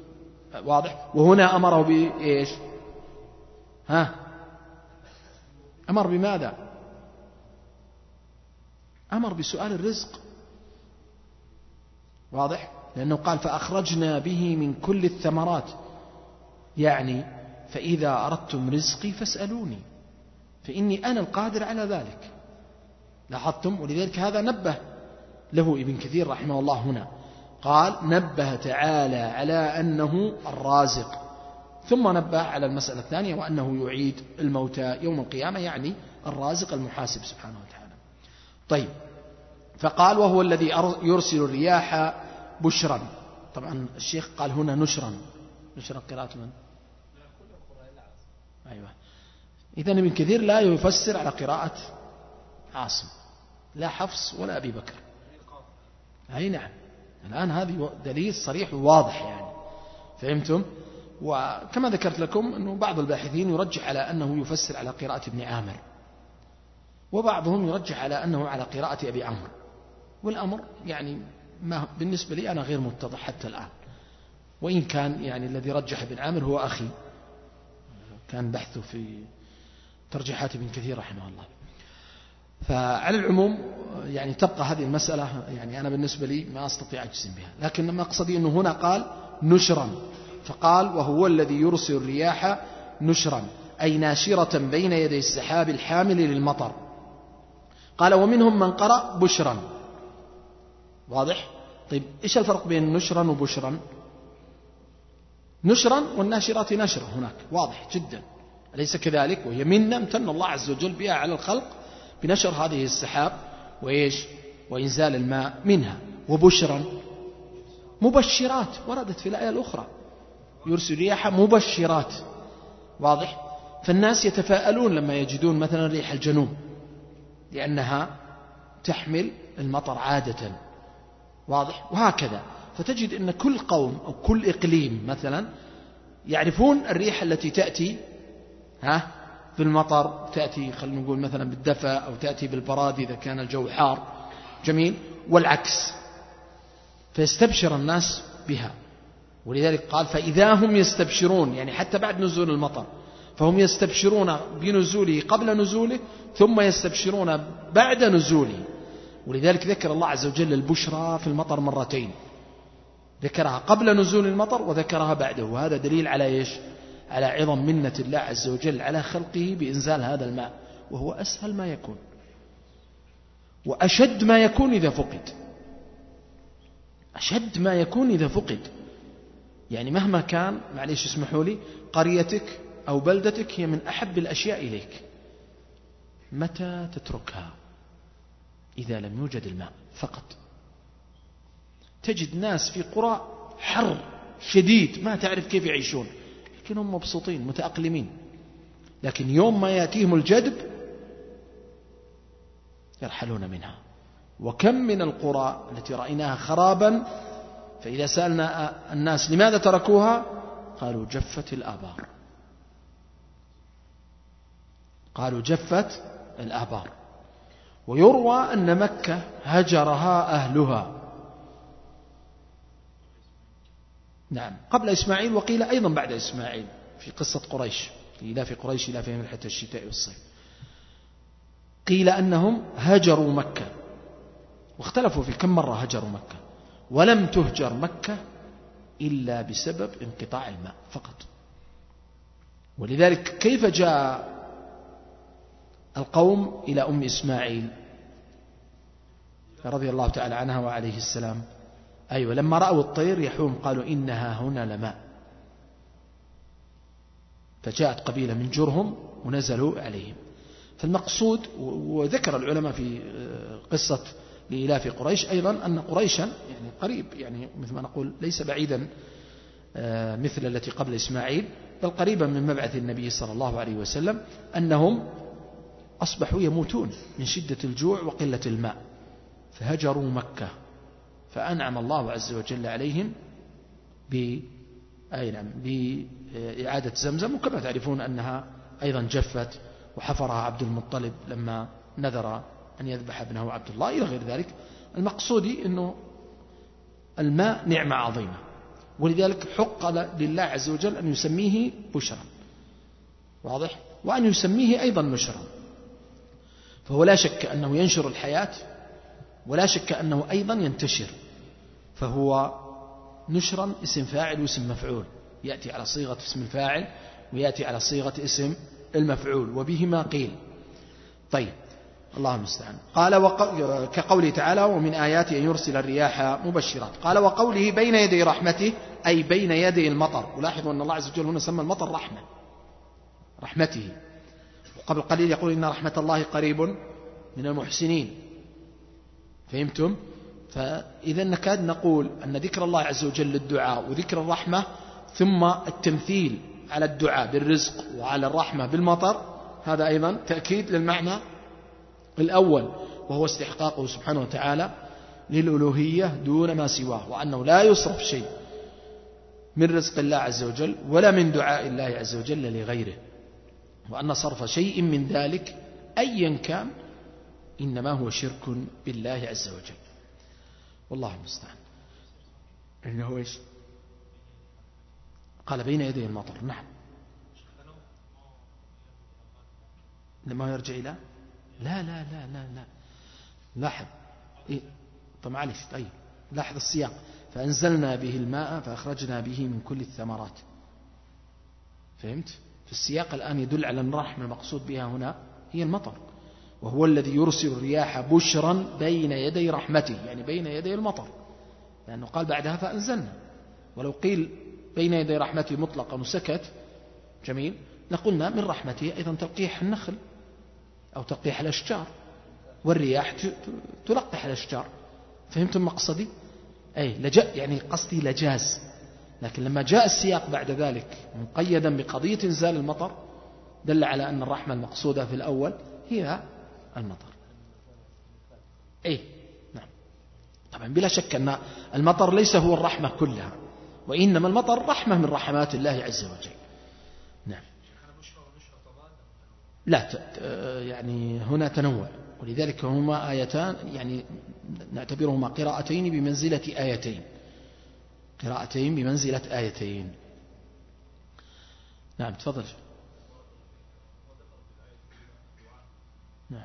واضح. وهنا أمره بإيش؟ أمر بماذا؟ أمر بسؤال الرزق واضح، لأنه قال فأخرجنا به من كل الثمرات، يعني فإذا أردتم رزقي فاسألوني فإني أنا القادر على ذلك. لاحظتم؟ ولذلك هذا نبه له ابن كثير رحمه الله هنا، قال نبه تعالى على أنه الرازق، ثم نبه على المسألة الثانية وأنه يعيد الموتى يوم القيامة، يعني الرازق المحاسب سبحانه وتعالى. طيب، فقال وهو الذي يرسل الرياح بشرا. طبعا الشيخ قال هنا نشرا قراءة من؟ أيوة. إذن ابن كثير لا يفسر على قراءة عاصم، لا حفص ولا أبي بكر. أي نعم، الآن هذه دليل صريح وواضح يعني، فهمتم؟ وكما ذكرت لكم أنه بعض الباحثين يرجح على أنه يفسر على قراءة ابن عامر، وبعضهم يرجح على أنه على قراءة أبي عمرو، والأمر يعني ما بالنسبة لي أنا غير متضح حتى الآن، وإن كان يعني الذي رجح ابن عامر هو أخي، كان بحثه في ترجيحات ابن كثير رحمه الله. فعلى العموم يعني تبقى هذه المسألة يعني أنا بالنسبة لي ما أستطيع أجزم بها، لكن ما أقصدي أنه هنا قال نشرا، فقال وهو الذي يرسل الرياح نشرا أي ناشرة بين يدي السحاب الحامل للمطر. قال ومنهم من قرأ بشرا. واضح؟ طيب إيش الفرق بين نشرا وبشرا؟ نشرا والناشرات نشرة هناك واضح جدا، أليس كذلك؟ وهي منة امتن الله عز وجل بها على الخلق بنشر هذه السحاب وإيش وإنزال الماء منها. وبشرا مبشرات وردت في الآية الأخرى، يرسل رياح مبشرات. واضح؟ فالناس يتفاءلون لما يجدون مثلا ريح الجنوب، لأنها تحمل المطر عادة، واضح؟ وهكذا. فتجد أن كل قوم أو كل إقليم مثلا يعرفون الريح التي تأتي في المطر، تأتي خلينا نقول مثلا بالدفا أو تأتي بالبراد إذا كان الجو حار، جميل، والعكس، فيستبشر الناس بها. ولذلك قال فإذا هم يستبشرون، يعني حتى بعد نزول المطر فهم يستبشرون بنزوله قبل نزوله ثم يستبشرون بعد نزوله. ولذلك ذكر الله عز وجل البشرى في المطر مرتين، ذكرها قبل نزول المطر وذكرها بعده، وهذا دليل على إيش؟ على عظم منة الله عز وجل على خلقه بإنزال هذا الماء، وهو أسهل ما يكون وأشد ما يكون إذا فقد، أشد ما يكون إذا فقد. يعني مهما كان، معليش اسمحوا لي، قريتك أو بلدتك هي من أحب الأشياء إليك، متى تتركها؟ إذا لم يوجد الماء فقط. تجد ناس في قرى حر شديد ما تعرف كيف يعيشون، لكنهم مبسوطين متأقلمين، لكن يوم ما يأتيهم الجدب يرحلون منها. وكم من القرى التي رأيناها خرابا، فإذا سألنا الناس لماذا تركوها قالوا جفت الآبار، قالوا جفت الآبار. ويروى أن مكة هجرها أهلها، نعم، قبل إسماعيل، وقيل أيضا بعد إسماعيل في قصة قريش، إلاف قريش إلافهم رحلة الشتاء والصيف، قيل أنهم هجروا مكة، واختلفوا في كم مرة هجروا مكة، ولم تهجر مكة إلا بسبب انقطاع الماء فقط. ولذلك كيف جاء القوم إلى أم إسماعيل رضي الله تعالى عنها وعليه السلام؟ أيوة، لما رأوا الطير يحوم قالوا إنها هنا لماء، فجاءت قبيلة من جرهم ونزلوا عليهم. فالمقصود، وذكر العلماء في قصة لإلاف قريش أيضا أن قريشا يعني قريب، يعني مثل ما نقول ليس بعيدا مثل التي قبل إسماعيل، بل قريبا من مبعث النبي صلى الله عليه وسلم، أنهم أصبحوا يموتون من شدة الجوع وقلة الماء، فهجروا مكة، فأنعم الله عز وجل عليهم بإعادة زمزم. وكما تعرفون أنها أيضا جفت وحفرها عبد المطلب لما نذر أن يذبح ابنه عبد الله إلى غير ذلك. المقصودي أنه الماء نعمة عظيمة، ولذلك حق لله عز وجل أن يسميه بشرا، واضح، وأن يسميه أيضا نشرا. فهو لا شك أنه ينشر الحياة، ولا شك أنه أيضا ينتشر، فهو نشرا اسم فاعل واسم مفعول، يأتي على صيغة اسم الفاعل ويأتي على صيغة اسم المفعول، وبهما قيل. طيب، الله المستعان. قال كقوله تعالى ومن آياته أن يرسل الرياح مبشرات. قال وقوله بين يدي رحمته أي بين يدي المطر. ولاحظوا أن الله عز وجل هنا سمى المطر رحمته، وقبل قليل يقول إن رحمة الله قريب من المحسنين. فهمتم؟ فإذا نكاد نقول أن ذكر الله عز وجل للدعاء وذكر الرحمة ثم التمثيل على الدعاء بالرزق وعلى الرحمة بالمطر، هذا أيضا تأكيد للمعنى الأول، وهو استحقاقه سبحانه وتعالى للألوهية دون ما سواه، وأنه لا يصرف شيء من رزق الله عز وجل ولا من دعاء الله عز وجل لغيره، وأن صرف شيء من ذلك أيا كان إنما هو شرك بالله عز وجل، والله المستعان. إنه إيش؟ قال بين يدي المطر. نعم، لما يرجع إلى لا لا لا لا لا لاحظ إيه؟ طب معلش، طيب لاحظ السياق، فأنزلنا به الماء فأخرجنا به من كل الثمرات. فهمت؟ في السياق الآن يدل على أن الرحمة المقصود بها هنا هي المطر، وهو الذي يرسل الرياح بشرا بين يدي رحمته، يعني بين يدي المطر، لأنه قال بعدها فأنزلنا. ولو قيل بين يدي رحمته مطلقا وسكت جميل لقلنا من رحمته أيضا تلقيح النخل أو تلقيح الأشجار، والرياح تلقح الأشجار. فهمتم مقصدي؟ أي يعني قصدي لجاز، لكن لما جاء السياق بعد ذلك مقيدا بقضية إنزال المطر دل على أن الرحمة المقصودة في الأول هي المطر. نعم. طبعا بلا شك أن المطر ليس هو الرحمة كلها، وإنما المطر رحمة من رحمات الله عز وجل. نعم. لا يعني هنا تنوع، ولذلك هما آيتان، يعني نعتبرهما قراءتين بمنزلة آيتين، قراءتين بمنزلة آيتين. نعم تفضل. نعم.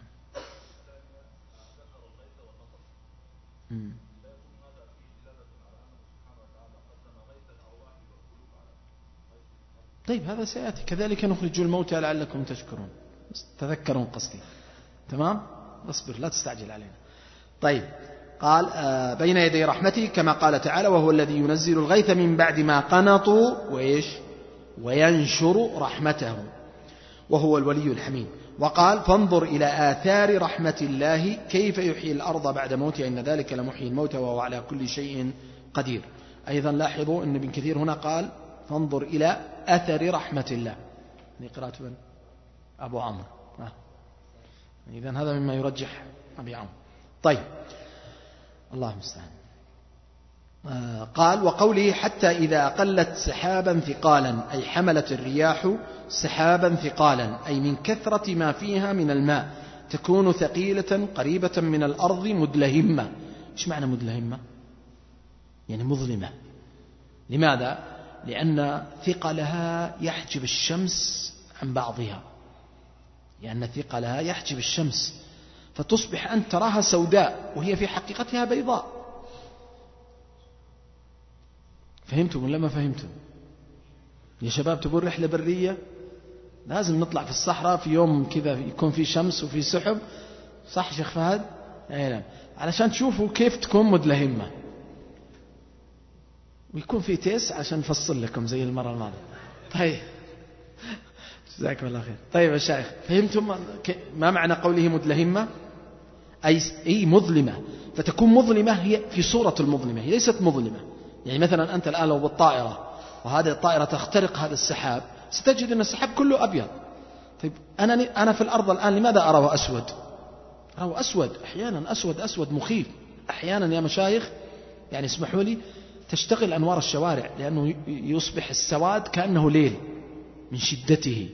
طيب هذا سيأتي، كذلك نخرج الموتى لعلكم تشكرون، تذكرون قصدي. تمام، اصبر لا تستعجل علينا. طيب قال بين يدي رحمته كما قال تعالى وهو الذي ينزل الغيث من بعد ما قنطوا وينشر رحمته وهو الولي الحميد. وقال فانظر إلى آثار رحمة الله كيف يحيي الأرض بعد موتها إن ذلك لمحيي الموتى وهو على كل شيء قدير. أيضا لاحظوا أن ابن كثير هنا قال فانظر إلى أثر رحمة الله، قراءة من؟ أبو عمرو. إذن هذا مما يرجح أبي عمرو. طيب الله المستعان. قال وقوله حتى إذا أقلت سحابا ثقالا أي حملت الرياح سحابا ثقالا أي من كثرة ما فيها من الماء تكون ثقيلة قريبة من الأرض مدلهمة. إيش معنى مدلهمة؟ يعني مظلمة. لماذا؟ لأن ثقلها يحجب الشمس عن بعضها، لأن ثقلها يحجب الشمس فتصبح أنت تراها سوداء وهي في حقيقتها بيضاء. فهمتم ولا ما فهمتم؟ يا شباب تبون رحلة برية لازم نطلع في الصحراء في يوم كذا يكون في شمس وفي سحب، صح شيخ فهد؟ نعم، علشان تشوفوا كيف تكون مدلهمة، ويكون في تيس عشان نفصل لكم زي المرة الماضية. طيب جزاكم الله خير. طيب يا شيخ فهمتم ما معنى قوله مدلهمة؟ أي مظلمة، فتكون مظلمة هي في صورة المظلمة، هي ليست مظلمة. يعني مثلا أنت الآن لو بالطائرة وهذه الطائرة تخترق هذا السحاب ستجد أن السحاب كله أبيض. طيب أنا في الأرض الآن لماذا أراه أسود؟ أراه أسود أحيانا، أسود مخيف أحيانا يا مشايخ، يعني اسمحوا لي تشتغل أنوار الشوارع لأنه يصبح السواد كأنه ليل من شدته.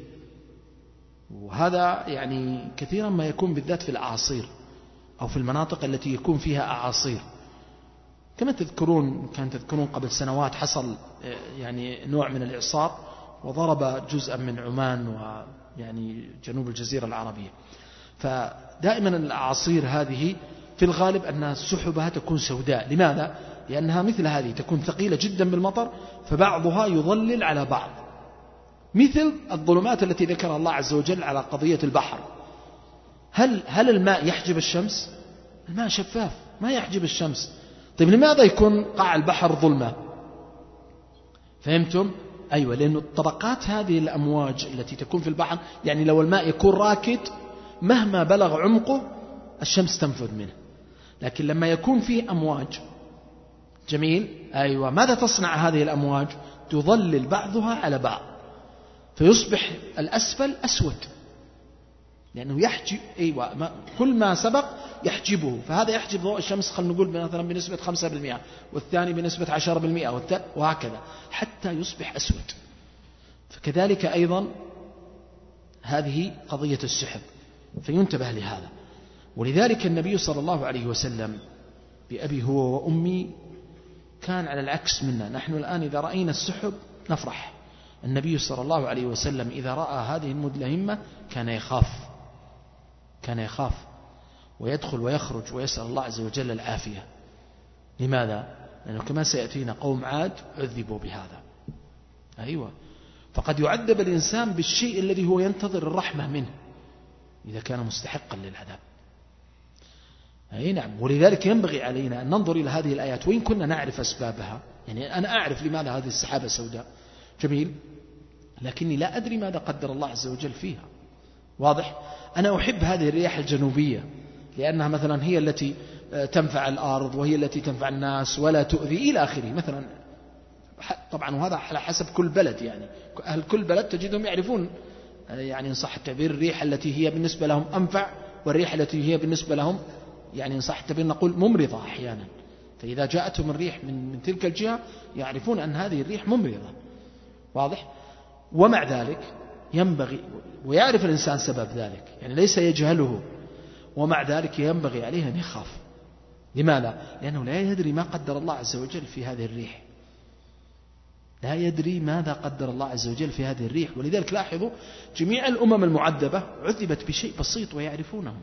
وهذا يعني كثيرا ما يكون بالذات في الأعاصير أو في المناطق التي يكون فيها أعاصير. كما تذكرون قبل سنوات حصل يعني نوع من الإعصار وضرب جزءا من عمان ويعني جنوب الجزيرة العربية. فدائما الأعاصير هذه في الغالب أن سحبها تكون سوداء. لماذا؟ لأنها مثل هذه تكون ثقيلة جدا بالمطر فبعضها يظلل على بعض، مثل الظلمات التي ذكرها الله عز وجل على قضية البحر. هل الماء يحجب الشمس؟ الماء شفاف ما يحجب الشمس. طيب لماذا يكون قاع البحر ظلمة؟ فهمتم؟ أيوة، لأن الطبقات هذه الأمواج التي تكون في البحر، يعني لو الماء يكون راكد مهما بلغ عمقه الشمس تنفذ منه، لكن لما يكون فيه أمواج جميل أيوة ماذا تصنع هذه الأمواج؟ تظلل بعضها على بعض فيصبح الأسفل أسود، لأنه يحجب أيوة كل ما سبق يحجبه. فهذا يحجب ضوء الشمس خلينا نقول مثلا بنسبة 5% والثاني بنسبة 10% وهكذا حتى يصبح أسود. فكذلك أيضا هذه قضية السحب، فينتبه لهذا. ولذلك النبي صلى الله عليه وسلم بأبي هو وأمي كان على العكس منا. نحن الآن إذا رأينا السحب نفرح، النبي صلى الله عليه وسلم إذا رأى هذه المدلهمة كان يخاف ويدخل ويخرج ويسأل الله عز وجل العافية. لماذا؟ لأنه كما سيأتينا قوم عاد عذبوا بهذا. أيوة، فقد يعذب الإنسان بالشيء الذي هو ينتظر الرحمة منه إذا كان مستحقا للعذاب. أي نعم، ولذلك ينبغي علينا أن ننظر إلى هذه الآيات وإن كنا نعرف أسبابها. يعني أنا أعرف لماذا هذه السحابة سوداء جميل، لكني لا أدري ماذا قدر الله عز وجل فيها. واضح؟ أنا أحب هذه الرياح الجنوبية لأنها مثلا هي التي تنفع الأرض وهي التي تنفع الناس ولا تؤذي إلى آخره مثلا. طبعا وهذا على حسب كل بلد، يعني أهل كل بلد تجدهم يعرفون يعني إن صح التعبير الريح التي هي بالنسبة لهم أنفع والريح التي هي بالنسبة لهم يعني إن صح التعبير نقول ممرضة أحيانا. فإذا جاءتهم الريح من تلك الجهة يعرفون أن هذه الريح ممرضة. واضح؟ ومع ذلك ينبغي، ويعرف الإنسان سبب ذلك، يعني ليس يجهله، ومع ذلك ينبغي عليه أن يخاف. لماذا؟ لأنه لا يدري ما قدر الله عز وجل في هذه الريح، لا يدري ماذا قدر الله عز وجل في هذه الريح. ولذلك لاحظوا جميع الأمم المعذبة عذبت بشيء بسيط ويعرفونه،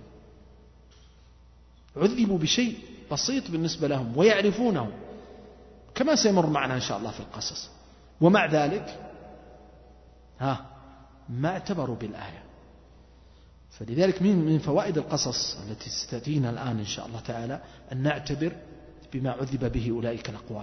عذبوا بشيء بسيط بالنسبة لهم ويعرفونه، كما سيمر معنا إن شاء الله في القصص. ومع ذلك ما اعتبروا بالآية. فلذلك من فوائد القصص التي ستأتينا الآن إن شاء الله تعالى أن نعتبر بما عذب به أولئك الأقوام.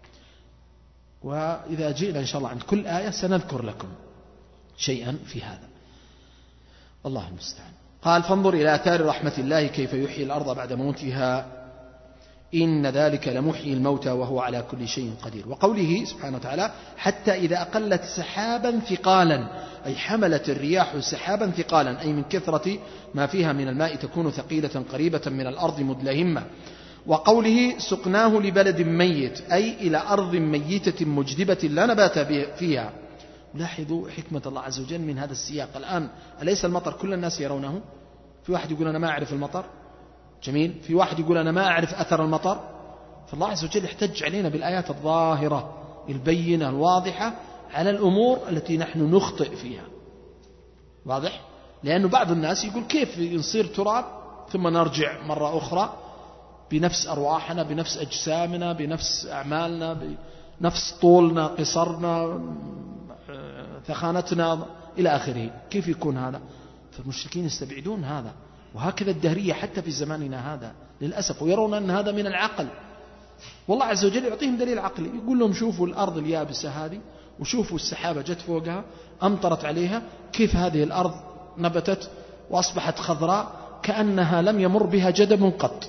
وإذا جئنا إن شاء الله عند كل آية سنذكر لكم شيئا في هذا، الله المستعان. قال فانظر إلى آثار رحمة الله كيف يحيي الأرض بعد موتها إن ذلك لمحيي الموتى وهو على كل شيء قدير. وقوله سبحانه وتعالى حتى إذا أقلت سحابا ثقالا، أي حملت الرياح سحابا ثقالا، أي من كثرة ما فيها من الماء تكون ثقيلة قريبة من الأرض مدلهمة. وقوله سقناه لبلد ميت، أي إلى أرض ميتة مجدبة لا نبات فيها. لاحظوا حكمة الله عز وجل من هذا السياق. الآن أليس المطر كل الناس يرونه؟ في واحد يقول أنا ما أعرف المطر، جميل. في واحد يقول أنا ما أعرف أثر المطر. فالله عز وجل يحتج علينا بالآيات الظاهرة البينة الواضحة على الأمور التي نحن نخطئ فيها. واضح؟ لأنه بعض الناس يقول كيف نصير تراب ثم نرجع مرة أخرى بنفس أرواحنا، بنفس أجسامنا، بنفس أعمالنا، بنفس طولنا، قصرنا، ثخانتنا إلى آخره. كيف يكون هذا؟ فالمشركين يستبعدون هذا. وهكذا الدهرية حتى في زماننا هذا للأسف، ويرون أن هذا من العقل. والله عز وجل يعطيهم دليل عقلي، يقول لهم شوفوا الأرض اليابسة هذه، وشوفوا السحابة جت فوقها أمطرت عليها، كيف هذه الأرض نبتت وأصبحت خضراء كأنها لم يمر بها جدب قط.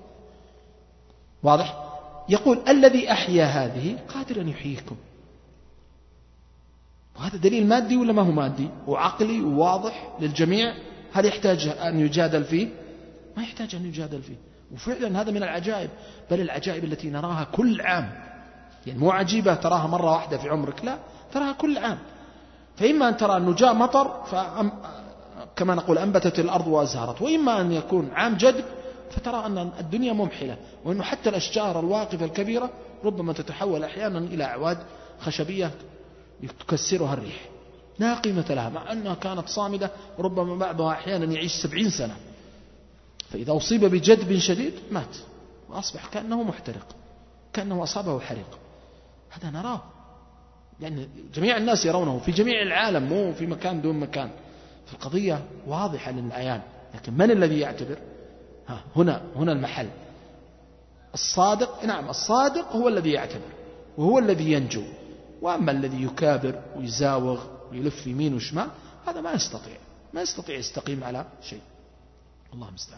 واضح؟ يقول الذي أحيا هذه قادر أن يحييكم. وهذا دليل مادي ولا ما هو مادي وعقلي وواضح للجميع؟ هل يحتاج أن يجادل فيه؟ ما يحتاج أن يجادل فيه. وفعلا هذا من العجائب، بل العجائب التي نراها كل عام. يعني مو عجيبة تراها مرة واحدة في عمرك، لا، تراها كل عام. فإما أن ترى أنه جاء مطر كما نقول أنبتت الأرض وأزهرت، وإما أن يكون عام جدب فترى أن الدنيا ممحلة، وأنه حتى الأشجار الواقفة الكبيرة ربما تتحول أحيانا إلى أعواد خشبية تكسرها الريح لا قيمة لها، مع أنها كانت صامدة، ربما بعضها أحيانا يعيش 70 سنة. فإذا أصيب بجدب شديد مات وأصبح كأنه محترق، كأنه أصابه حريق. هذا نراه، يعني جميع الناس يرونه في جميع العالم، مو في مكان دون مكان. فالقضية واضحة للعيان، لكن من الذي يعتبر؟ هنا المحل. الصادق، نعم الصادق هو الذي يعتبر وهو الذي ينجو. وأما الذي يكابر ويزاوغ ويلف يمين وشمال هذا ما يستطيع يستقيم على شيء. الله المستعان.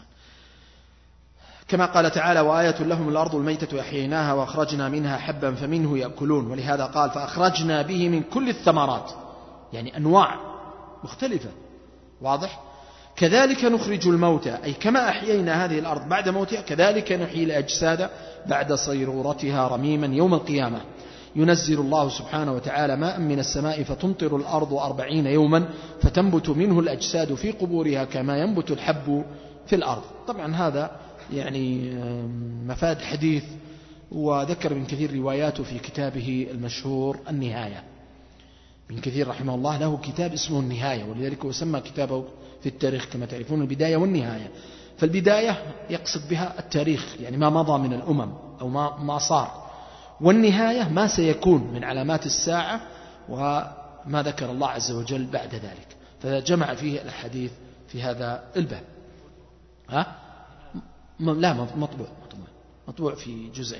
كما قال تعالى وآية لهم الأرض الميتة أحييناها وأخرجنا منها حبا فمنه يأكلون. ولهذا قال فأخرجنا به من كل الثمرات، يعني أنواع مختلفة. واضح؟ كذلك نخرج الموتى، أي كما أحيينا هذه الأرض بعد موتها كذلك نحيي الأجساد بعد صيرورتها رميما يوم القيامة. ينزل الله سبحانه وتعالى ماء من السماء فتمطر الأرض 40 يوما فتنبت منه الأجساد في قبورها كما ينبت الحب في الأرض. طبعا هذا يعني مفاد حديث، وذكر ابن كثير رواياته في كتابه المشهور النهاية. ابن كثير رحمه الله له كتاب اسمه النهاية، ولذلك هو سمى كتابه في التاريخ كما تعرفون البداية والنهاية. فالبداية يقصد بها التاريخ، يعني ما مضى من الأمم أو ما صار، والنهاية ما سيكون من علامات الساعة وما ذكر الله عز وجل بعد ذلك. فجمع فيه الحديث في هذا الباب. لا مطبوع في جزئين.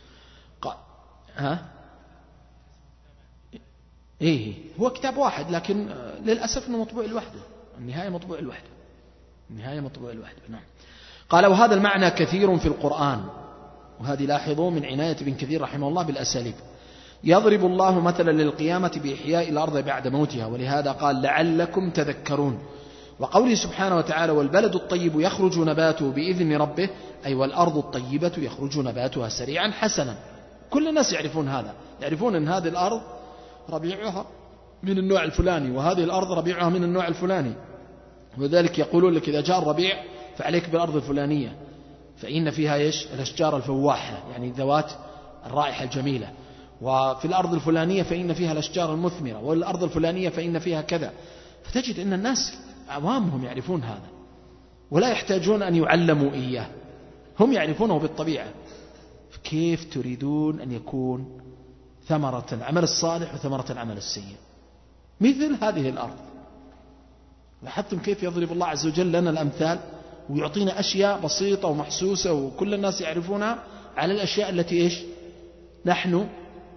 إيه هو كتاب واحد، لكن للأسف أنه مطبوع لوحده. النهاية مطبوع لوحده. نعم. قال وهذا المعنى كثير في القرآن. وهذه لاحظوا من عناية ابن كثير رحمه الله بالأساليب. يضرب الله مثلا للقيامة بإحياء الأرض بعد موتها، ولهذا قال لعلكم تذكرون. وقوله سبحانه وتعالى والبلد الطيب يخرج نباته بإذن ربه، أي والأرض الطيبة يخرج نباتها سريعا حسنا. كل الناس يعرفون هذا، يعرفون أن هذه الأرض ربيعها من النوع الفلاني وهذه الأرض ربيعها من النوع الفلاني، وذلك يقولون لك إذا جاء الربيع فعليك بالأرض الفلانية فإن فيها الأشجار الفواحة يعني ذوات الرائحة الجميلة، وفي الأرض الفلانية فإن فيها الأشجار المثمرة، والأرض الفلانية فإن فيها كذا. فتجد أن الناس عوامهم يعرفون هذا ولا يحتاجون أن يعلموا إياه، هم يعرفونه بالطبيعة. كيف تريدون أن يكون ثمرة العمل الصالح وثمرة العمل السيء مثل هذه الأرض؟ لاحظتم كيف يضرب الله عز وجل لنا الأمثال ويعطينا أشياء بسيطة ومحسوسة وكل الناس يعرفونها على الأشياء التي نحن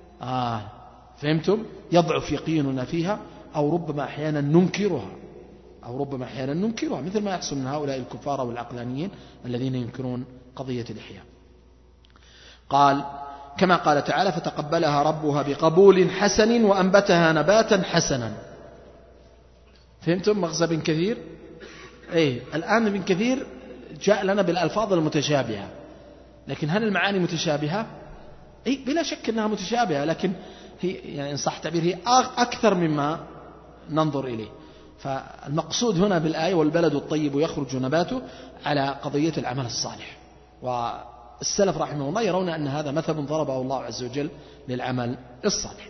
فهمتم يضعف يقيننا فيها، أو ربما أحيانا ننكرها مثل ما يحصل من هؤلاء الكفار والعقلانيين الذين ينكرون قضية الإحياء. قال كما قال تعالى فتقبلها ربها بقبول حسن وأنبتها نباتا حسنا. فهمتم مغزى ابن كثير؟ الآن ابن كثير جاء لنا بالألفاظ المتشابهة، لكن هل المعاني متشابهة؟ بلا شك أنها متشابهة، لكن هي يعني إن صح تعبير هي أكثر مما ننظر إليه. فالمقصود هنا بالآية والبلد الطيب يخرج نباته على قضية العمل الصالح، والسلف رحمه الله يرون أن هذا مثل ضربه الله عز وجل للعمل الصالح.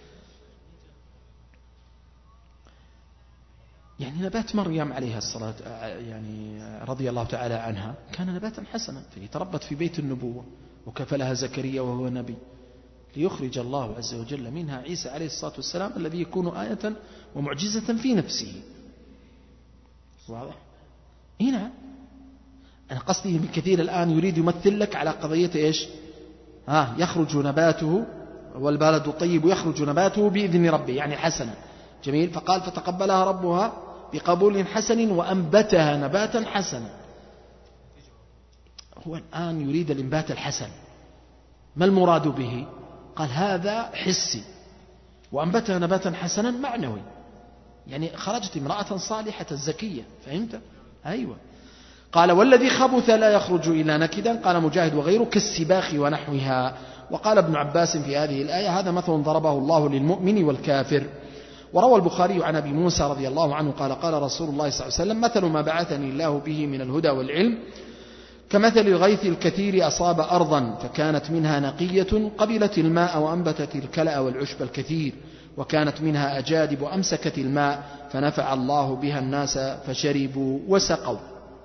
يعني نبات مريم عليها الصلاة يعني رضي الله تعالى عنها كان نباتا حسنا، تربت في بيت النبوة وكفلها زكريا وهو نبي، ليخرج الله عز وجل منها عيسى عليه الصلاة والسلام الذي يكون آية ومعجزة في نفسه. واضح؟ هنا أنا قصدي من كثير الآن يريد يمثل لك على قضية يخرج نباته والبلد الطيب يخرج نباته بإذن ربه يعني حسنا. جميل. فقال فتقبلها ربها بقبول حسن وأنبتها نباتا حسنا. هو الآن يريد الإنبات الحسن، ما المراد به؟ قال هذا حسي، وأنبتها نباتا حسنا معنوي، يعني خرجت امرأة صالحة زكية. فهمت؟ أيوة. قال والذي خبث لا يخرج إلا نكدا. قال مجاهد وغيره كالسباخ ونحوها. وقال ابن عباس في هذه الآية هذا مثل ضربه الله للمؤمن والكافر. وروى البخاري عن أبي موسى رضي الله عنه قال قال رسول الله صلى الله عليه وسلم مثل ما بعثني الله به من الهدى والعلم كمثل الغيث الكثير أصاب أرضا فكانت منها نقية قبلت الماء وأنبتت الكلأ والعشب الكثير، وكانت منها أجادب أمسكت الماء فنفع الله بها الناس فشربوا وسقوا.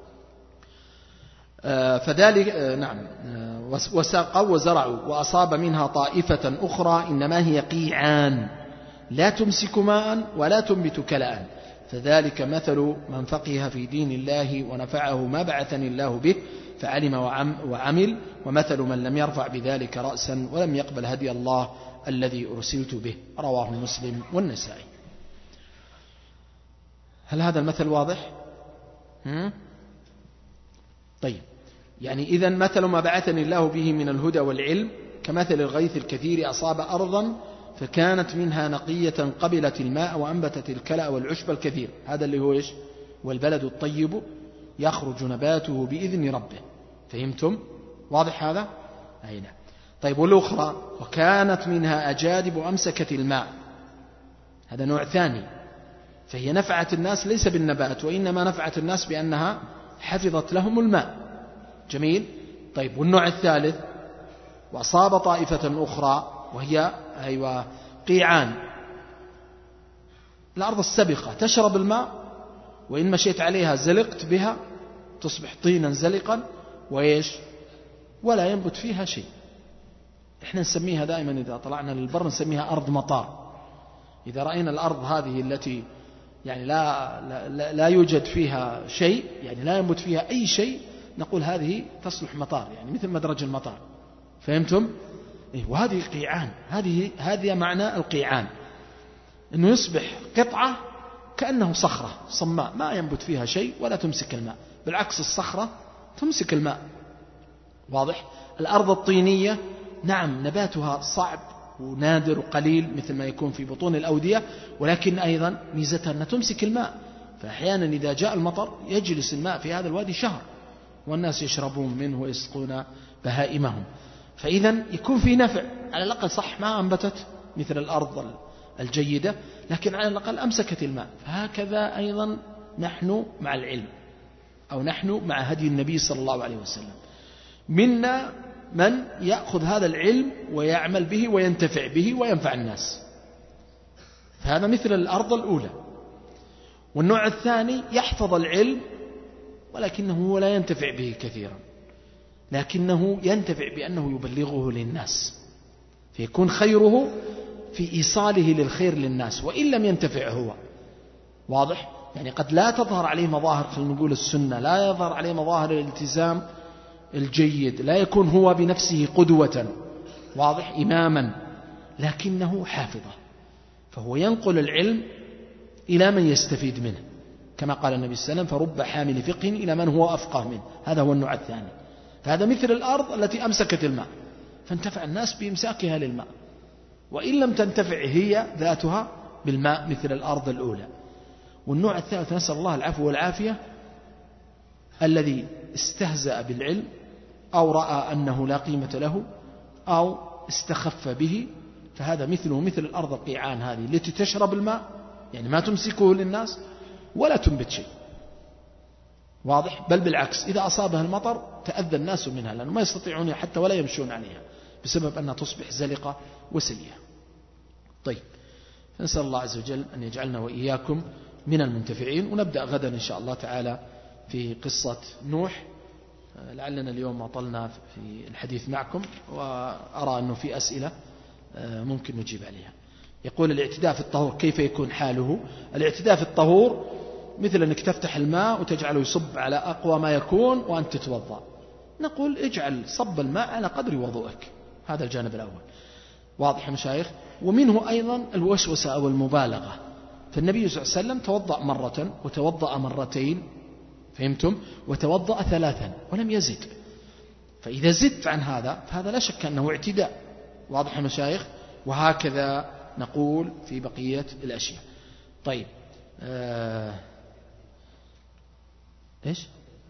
فذلك وسقوا وزرعوا. وأصاب منها طائفة أخرى إنما هي قيعان لا تمسك ماء ولا تنبت كلأ، فذلك مثل من فقه في دين الله ونفعه ما بعثني الله به فعلم وعمل، ومثل من لم يرفع بذلك رأسا ولم يقبل هدي الله الذي أرسلت به. رواه مسلم والنسائي. هل هذا المثل واضح؟ طيب، يعني إذن مثل ما بعثني الله به من الهدى والعلم كمثل الغيث الكثير أصاب أرضا فكانت منها نقية قبلت الماء وأنبتت الكلأ والعشب الكثير. هذا اللي هو والبلد الطيب يخرج نباته بإذن ربه. فهمتم؟ واضح هذا؟ أي نعم. طيب والأخرى وكانت منها أجادب وأمسكت الماء، هذا نوع ثاني، فهي نفعت الناس ليس بالنبات وإنما نفعت الناس بأنها حفظت لهم الماء. جميل. طيب والنوع الثالث وأصاب طائفة أخرى وهي قيعان، الأرض السبقة تشرب الماء وإن مشيت عليها زلقت بها تصبح طينا زلقا ولا ينبت فيها شيء. احنا نسميها دائما إذا طلعنا للبر نسميها أرض مطار. إذا رأينا الأرض هذه التي يعني لا يوجد فيها شيء، يعني لا ينبت فيها أي شيء، نقول هذه تصلح مطار، يعني مثل مدرج المطار. فهمتم؟ وهذه قيعان، هذه معنى القيعان، أنه يصبح قطعة كأنه صخرة صماء ما ينبت فيها شيء ولا تمسك الماء، بالعكس الصخرة تمسك الماء. واضح؟ الأرض الطينية نعم نباتها صعب ونادر وقليل مثل ما يكون في بطون الأودية، ولكن أيضا ميزتها أنها تمسك الماء، فأحيانا إذا جاء المطر يجلس الماء في هذا الوادي شهر والناس يشربون منه ويسقون بهائمهم، فإذا يكون في نفع على الأقل. صح ما أنبتت مثل الأرض الجيدة، لكن على الأقل أمسكت الماء. فهكذا أيضا نحن مع العلم، أو نحن مع هدي النبي صلى الله عليه وسلم. منا من يأخذ هذا العلم ويعمل به وينتفع به وينفع الناس، فهذا مثل الأرض الأولى. والنوع الثاني يحفظ العلم ولكنه لا ينتفع به كثيرا، لكنه ينتفع بأنه يبلغه للناس، فيكون خيره في إيصاله للخير للناس وإن لم ينتفع هو. واضح؟ يعني قد لا تظهر عليه مظاهر، خلينا نقول السنة، لا يظهر عليه مظاهر الالتزام الجيد، لا يكون هو بنفسه قدوة، واضح، إماما، لكنه حافظة، فهو ينقل العلم إلى من يستفيد منه، كما قال النبي صلى الله عليه وسلم: فرب حامل فقه إلى من هو أفقه منه. هذا هو النوع الثاني. فهذا مثل الأرض التي أمسكت الماء، فانتفع الناس بإمساكها للماء، وإن لم تنتفع هي ذاتها بالماء مثل الأرض الأولى. والنوع الثالث، نسأل الله العفو والعافية، الذي استهزأ بالعلم أو رأى أنه لا قيمة له أو استخف به، فهذا مثله مثل الأرض القيعان هذه التي تشرب الماء، يعني ما تمسكه للناس ولا تنبت شيء. واضح؟ بل بالعكس، إذا أصابها المطر تأذى الناس منها، لأنه ما يستطيعون حتى ولا يمشون عليها بسبب أنها تصبح زلقة وسيئة. طيب، فنسأل الله عز وجل أن يجعلنا وإياكم من المنتفعين. ونبدأ غدا إن شاء الله تعالى في قصة نوح. لعلنا اليوم أطلنا في الحديث معكم، وأرى أنه في أسئلة ممكن نجيب عليها. يقول: الاعتداء في الطهور كيف يكون حاله؟ الاعتداء في الطهور مثل أنك تفتح الماء وتجعله يصب على أقوى ما يكون وأنت تتوضأ. نقول: اجعل صب الماء على قدر وضوءك. هذا الجانب الأول. واضح يا مشايخ؟ ومنه أيضا الوسوسة أو المبالغة. فالنبي صلى الله عليه وسلم توضأ مرة وتوضأ مرتين، فهمتم؟ وتوضأ 3 ولم يزد. فإذا زدت عن هذا فهذا لا شك أنه اعتداء. واضح يا مشايخ؟ وهكذا نقول في بقية الأشياء. طيب، إيش؟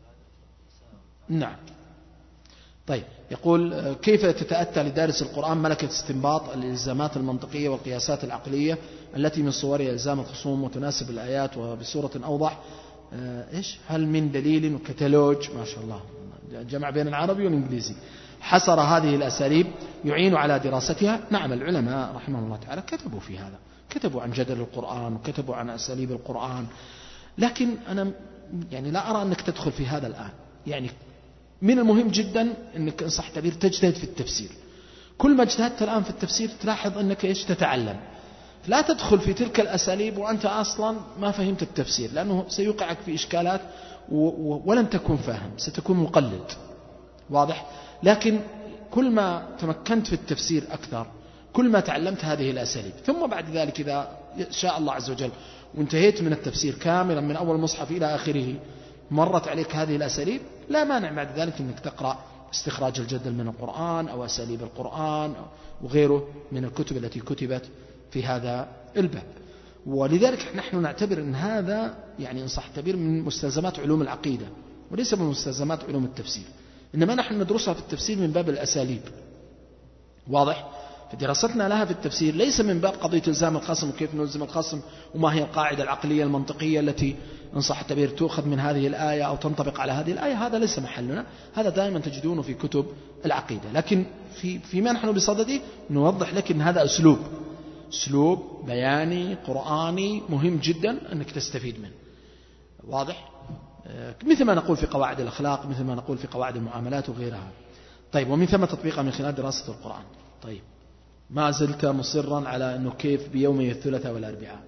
نعم. طيب، يقول: كيف تتأتى لدارس القرآن ملكة استنباط الإلزامات المنطقية والقياسات العقلية التي من صورها إلزام الخصوم وتناسب الآيات وبصورة أوضح؟ إيش؟ هل من دليل وكتالوج؟ ما شاء الله، جمع بين العربي والإنجليزي، حصر هذه الأساليب يعين على دراستها؟ نعم، العلماء رحمه الله تعالى كتبوا في هذا، كتبوا عن جدل القرآن وكتبوا عن أساليب القرآن، لكن أنا يعني لا أرى أنك تدخل في هذا الآن. يعني من المهم جدا أنك إن صح تعبير تجتهد في التفسير. كل ما اجتهدت الآن في التفسير تلاحظ أنك إيش تتعلم. لا تدخل في تلك الأساليب وأنت أصلا ما فهمت التفسير، لأنه سيوقعك في إشكالات ولن تكون فاهم، ستكون مقلد. واضح؟ لكن كل ما تمكنت في التفسير أكثر كل ما تعلمت هذه الأساليب، ثم بعد ذلك إذا شاء الله عز وجل وانتهيت من التفسير كاملا من أول مصحف إلى آخره مرت عليك هذه الأساليب، لا مانع بعد ذلك أنك تقرأ استخراج الجدل من القرآن أو أساليب القرآن وغيره من الكتب التي كتبت في هذا الباب. ولذلك نحن نعتبر أن هذا يعني إن صح التعبير من مستلزمات علوم العقيدة وليس من مستلزمات علوم التفسير، إنما نحن ندرسها في التفسير من باب الأساليب. واضح؟ فدراستنا لها في التفسير ليس من باب قضية إلزام الخصم وكيف نلزم الخصم وما هي القاعدة العقلية المنطقية التي إن صح التعبير تؤخذ من هذه الآية أو تنطبق على هذه الآية. هذا ليس محلنا، هذا دائما تجدونه في كتب العقيدة. لكن فيما نحن بصدده نوضح لك أن هذا أسلوب بياني قرآني مهم جدا أنك تستفيد منه. واضح؟ مثل ما نقول في قواعد الأخلاق، مثل ما نقول في قواعد المعاملات وغيرها. طيب، ومن ثم تطبيقها من خلال دراسة القرآن. طيب، ما زلت مصرا على أنه كيف بيومي الثلاثاء والأربعاء؟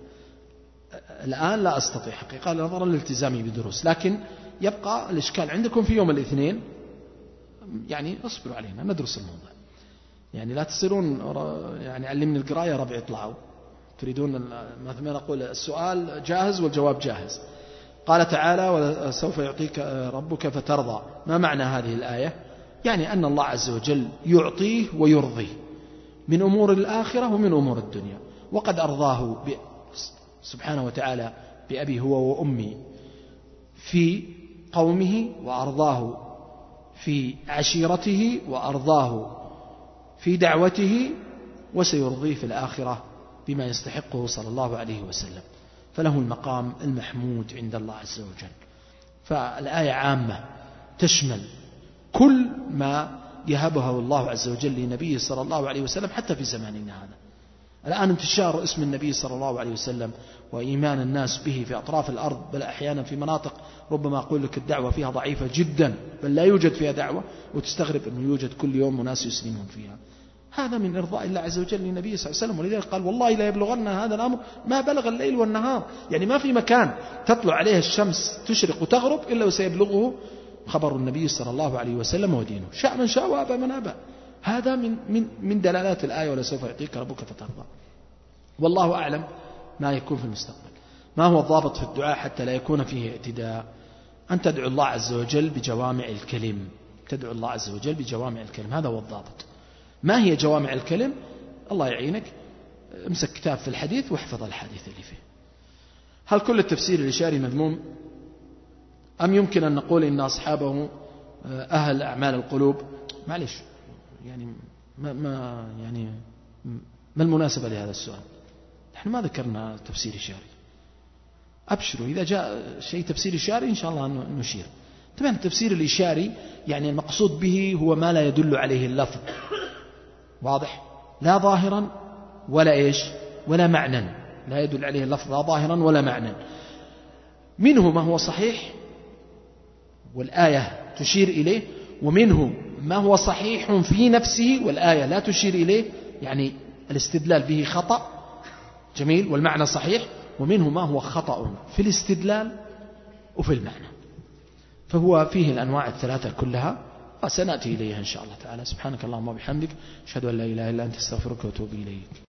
الآن لا أستطيع حقيقة نظرا لالتزامي بدروس، لكن يبقى الإشكال عندكم في يوم الاثنين. يعني اصبروا علينا ندرس الموضوع، يعني لا تصيرون يعني علمني القراءة ربع يطلعوا تريدون مثلا نقول السؤال جاهز والجواب جاهز. قال تعالى: وسوف يعطيك ربك فترضى. ما معنى هذه الآية؟ يعني أن الله عز وجل يعطيه ويرضيه من أمور الآخرة ومن أمور الدنيا، وقد أرضاه سبحانه وتعالى بأبي هو وأمي في قومه وأرضاه في عشيرته وأرضاه في دعوته، وسيرضيه في الآخرة بما يستحقه صلى الله عليه وسلم، فله المقام المحمود عند الله عز وجل. فالآية عامة تشمل كل ما يهبه الله عز وجل لنبيه صلى الله عليه وسلم حتى في زماننا هذا. الآن انتشار اسم النبي صلى الله عليه وسلم وإيمان الناس به في أطراف الأرض، بل أحيانا في مناطق ربما أقول لك الدعوة فيها ضعيفة جدا، بل لا يوجد فيها دعوة، وتستغرب أنه يوجد كل يوم ناس يسلمون فيها. هذا من إرضاء الله عز وجل للنبي صلى الله عليه وسلم، ولذلك قال والله لا يبلغن هذا الأمر ما بلغ الليل والنهار. يعني ما في مكان تطلع عليه الشمس تشرق وتغرب إلا وسيبلغه خبر النبي صلى الله عليه وسلم ودينه، شاء من شاء وأبى من أبى. هذا من دلالات الآية ولسوف يعطيك ربك فترضى. والله أعلم ما يكون في المستقبل. ما هو الضابط في الدعاء حتى لا يكون فيه اعتداء؟ أن تدعو الله عز وجل بجوامع الكلم، تدعو الله عز وجل بجوامع الكلم، هذا هو الضابط. ما هي جوامع الكلم؟ الله يعينك، امسك كتاب في الحديث واحفظ الحديث اللي فيه. هل كل التفسير الإشاري مذموم؟ أم يمكن أن نقول إن أصحابه أهل أعمال القلوب؟ معلش يعني ما المناسبة لهذا السؤال؟ نحن ما ذكرنا تفسير إشاري. أبشروا إذا جاء شيء تفسير إشاري إن شاء الله نشير. طبعا التفسير الإشاري يعني المقصود به هو ما لا يدل عليه اللفظ، واضح؟ لا ظاهرا ولا إيش ولا معنى، لا يدل عليه اللفظ لا ظاهرا ولا معنى. منه ما هو صحيح والآية تشير إليه، ومنه ما هو صحيح في نفسه والآية لا تشير إليه، يعني الاستدلال به خطأ جميل والمعنى صحيح، ومنه ما هو خطأ في الاستدلال وفي المعنى. فهو فيه الأنواع الثلاثة كلها، وسنأتي إليها إن شاء الله تعالى. سبحانك اللهم وبحمدك، أشهد أن لا إله إلا أنت، استغفرك وأتوب إليك.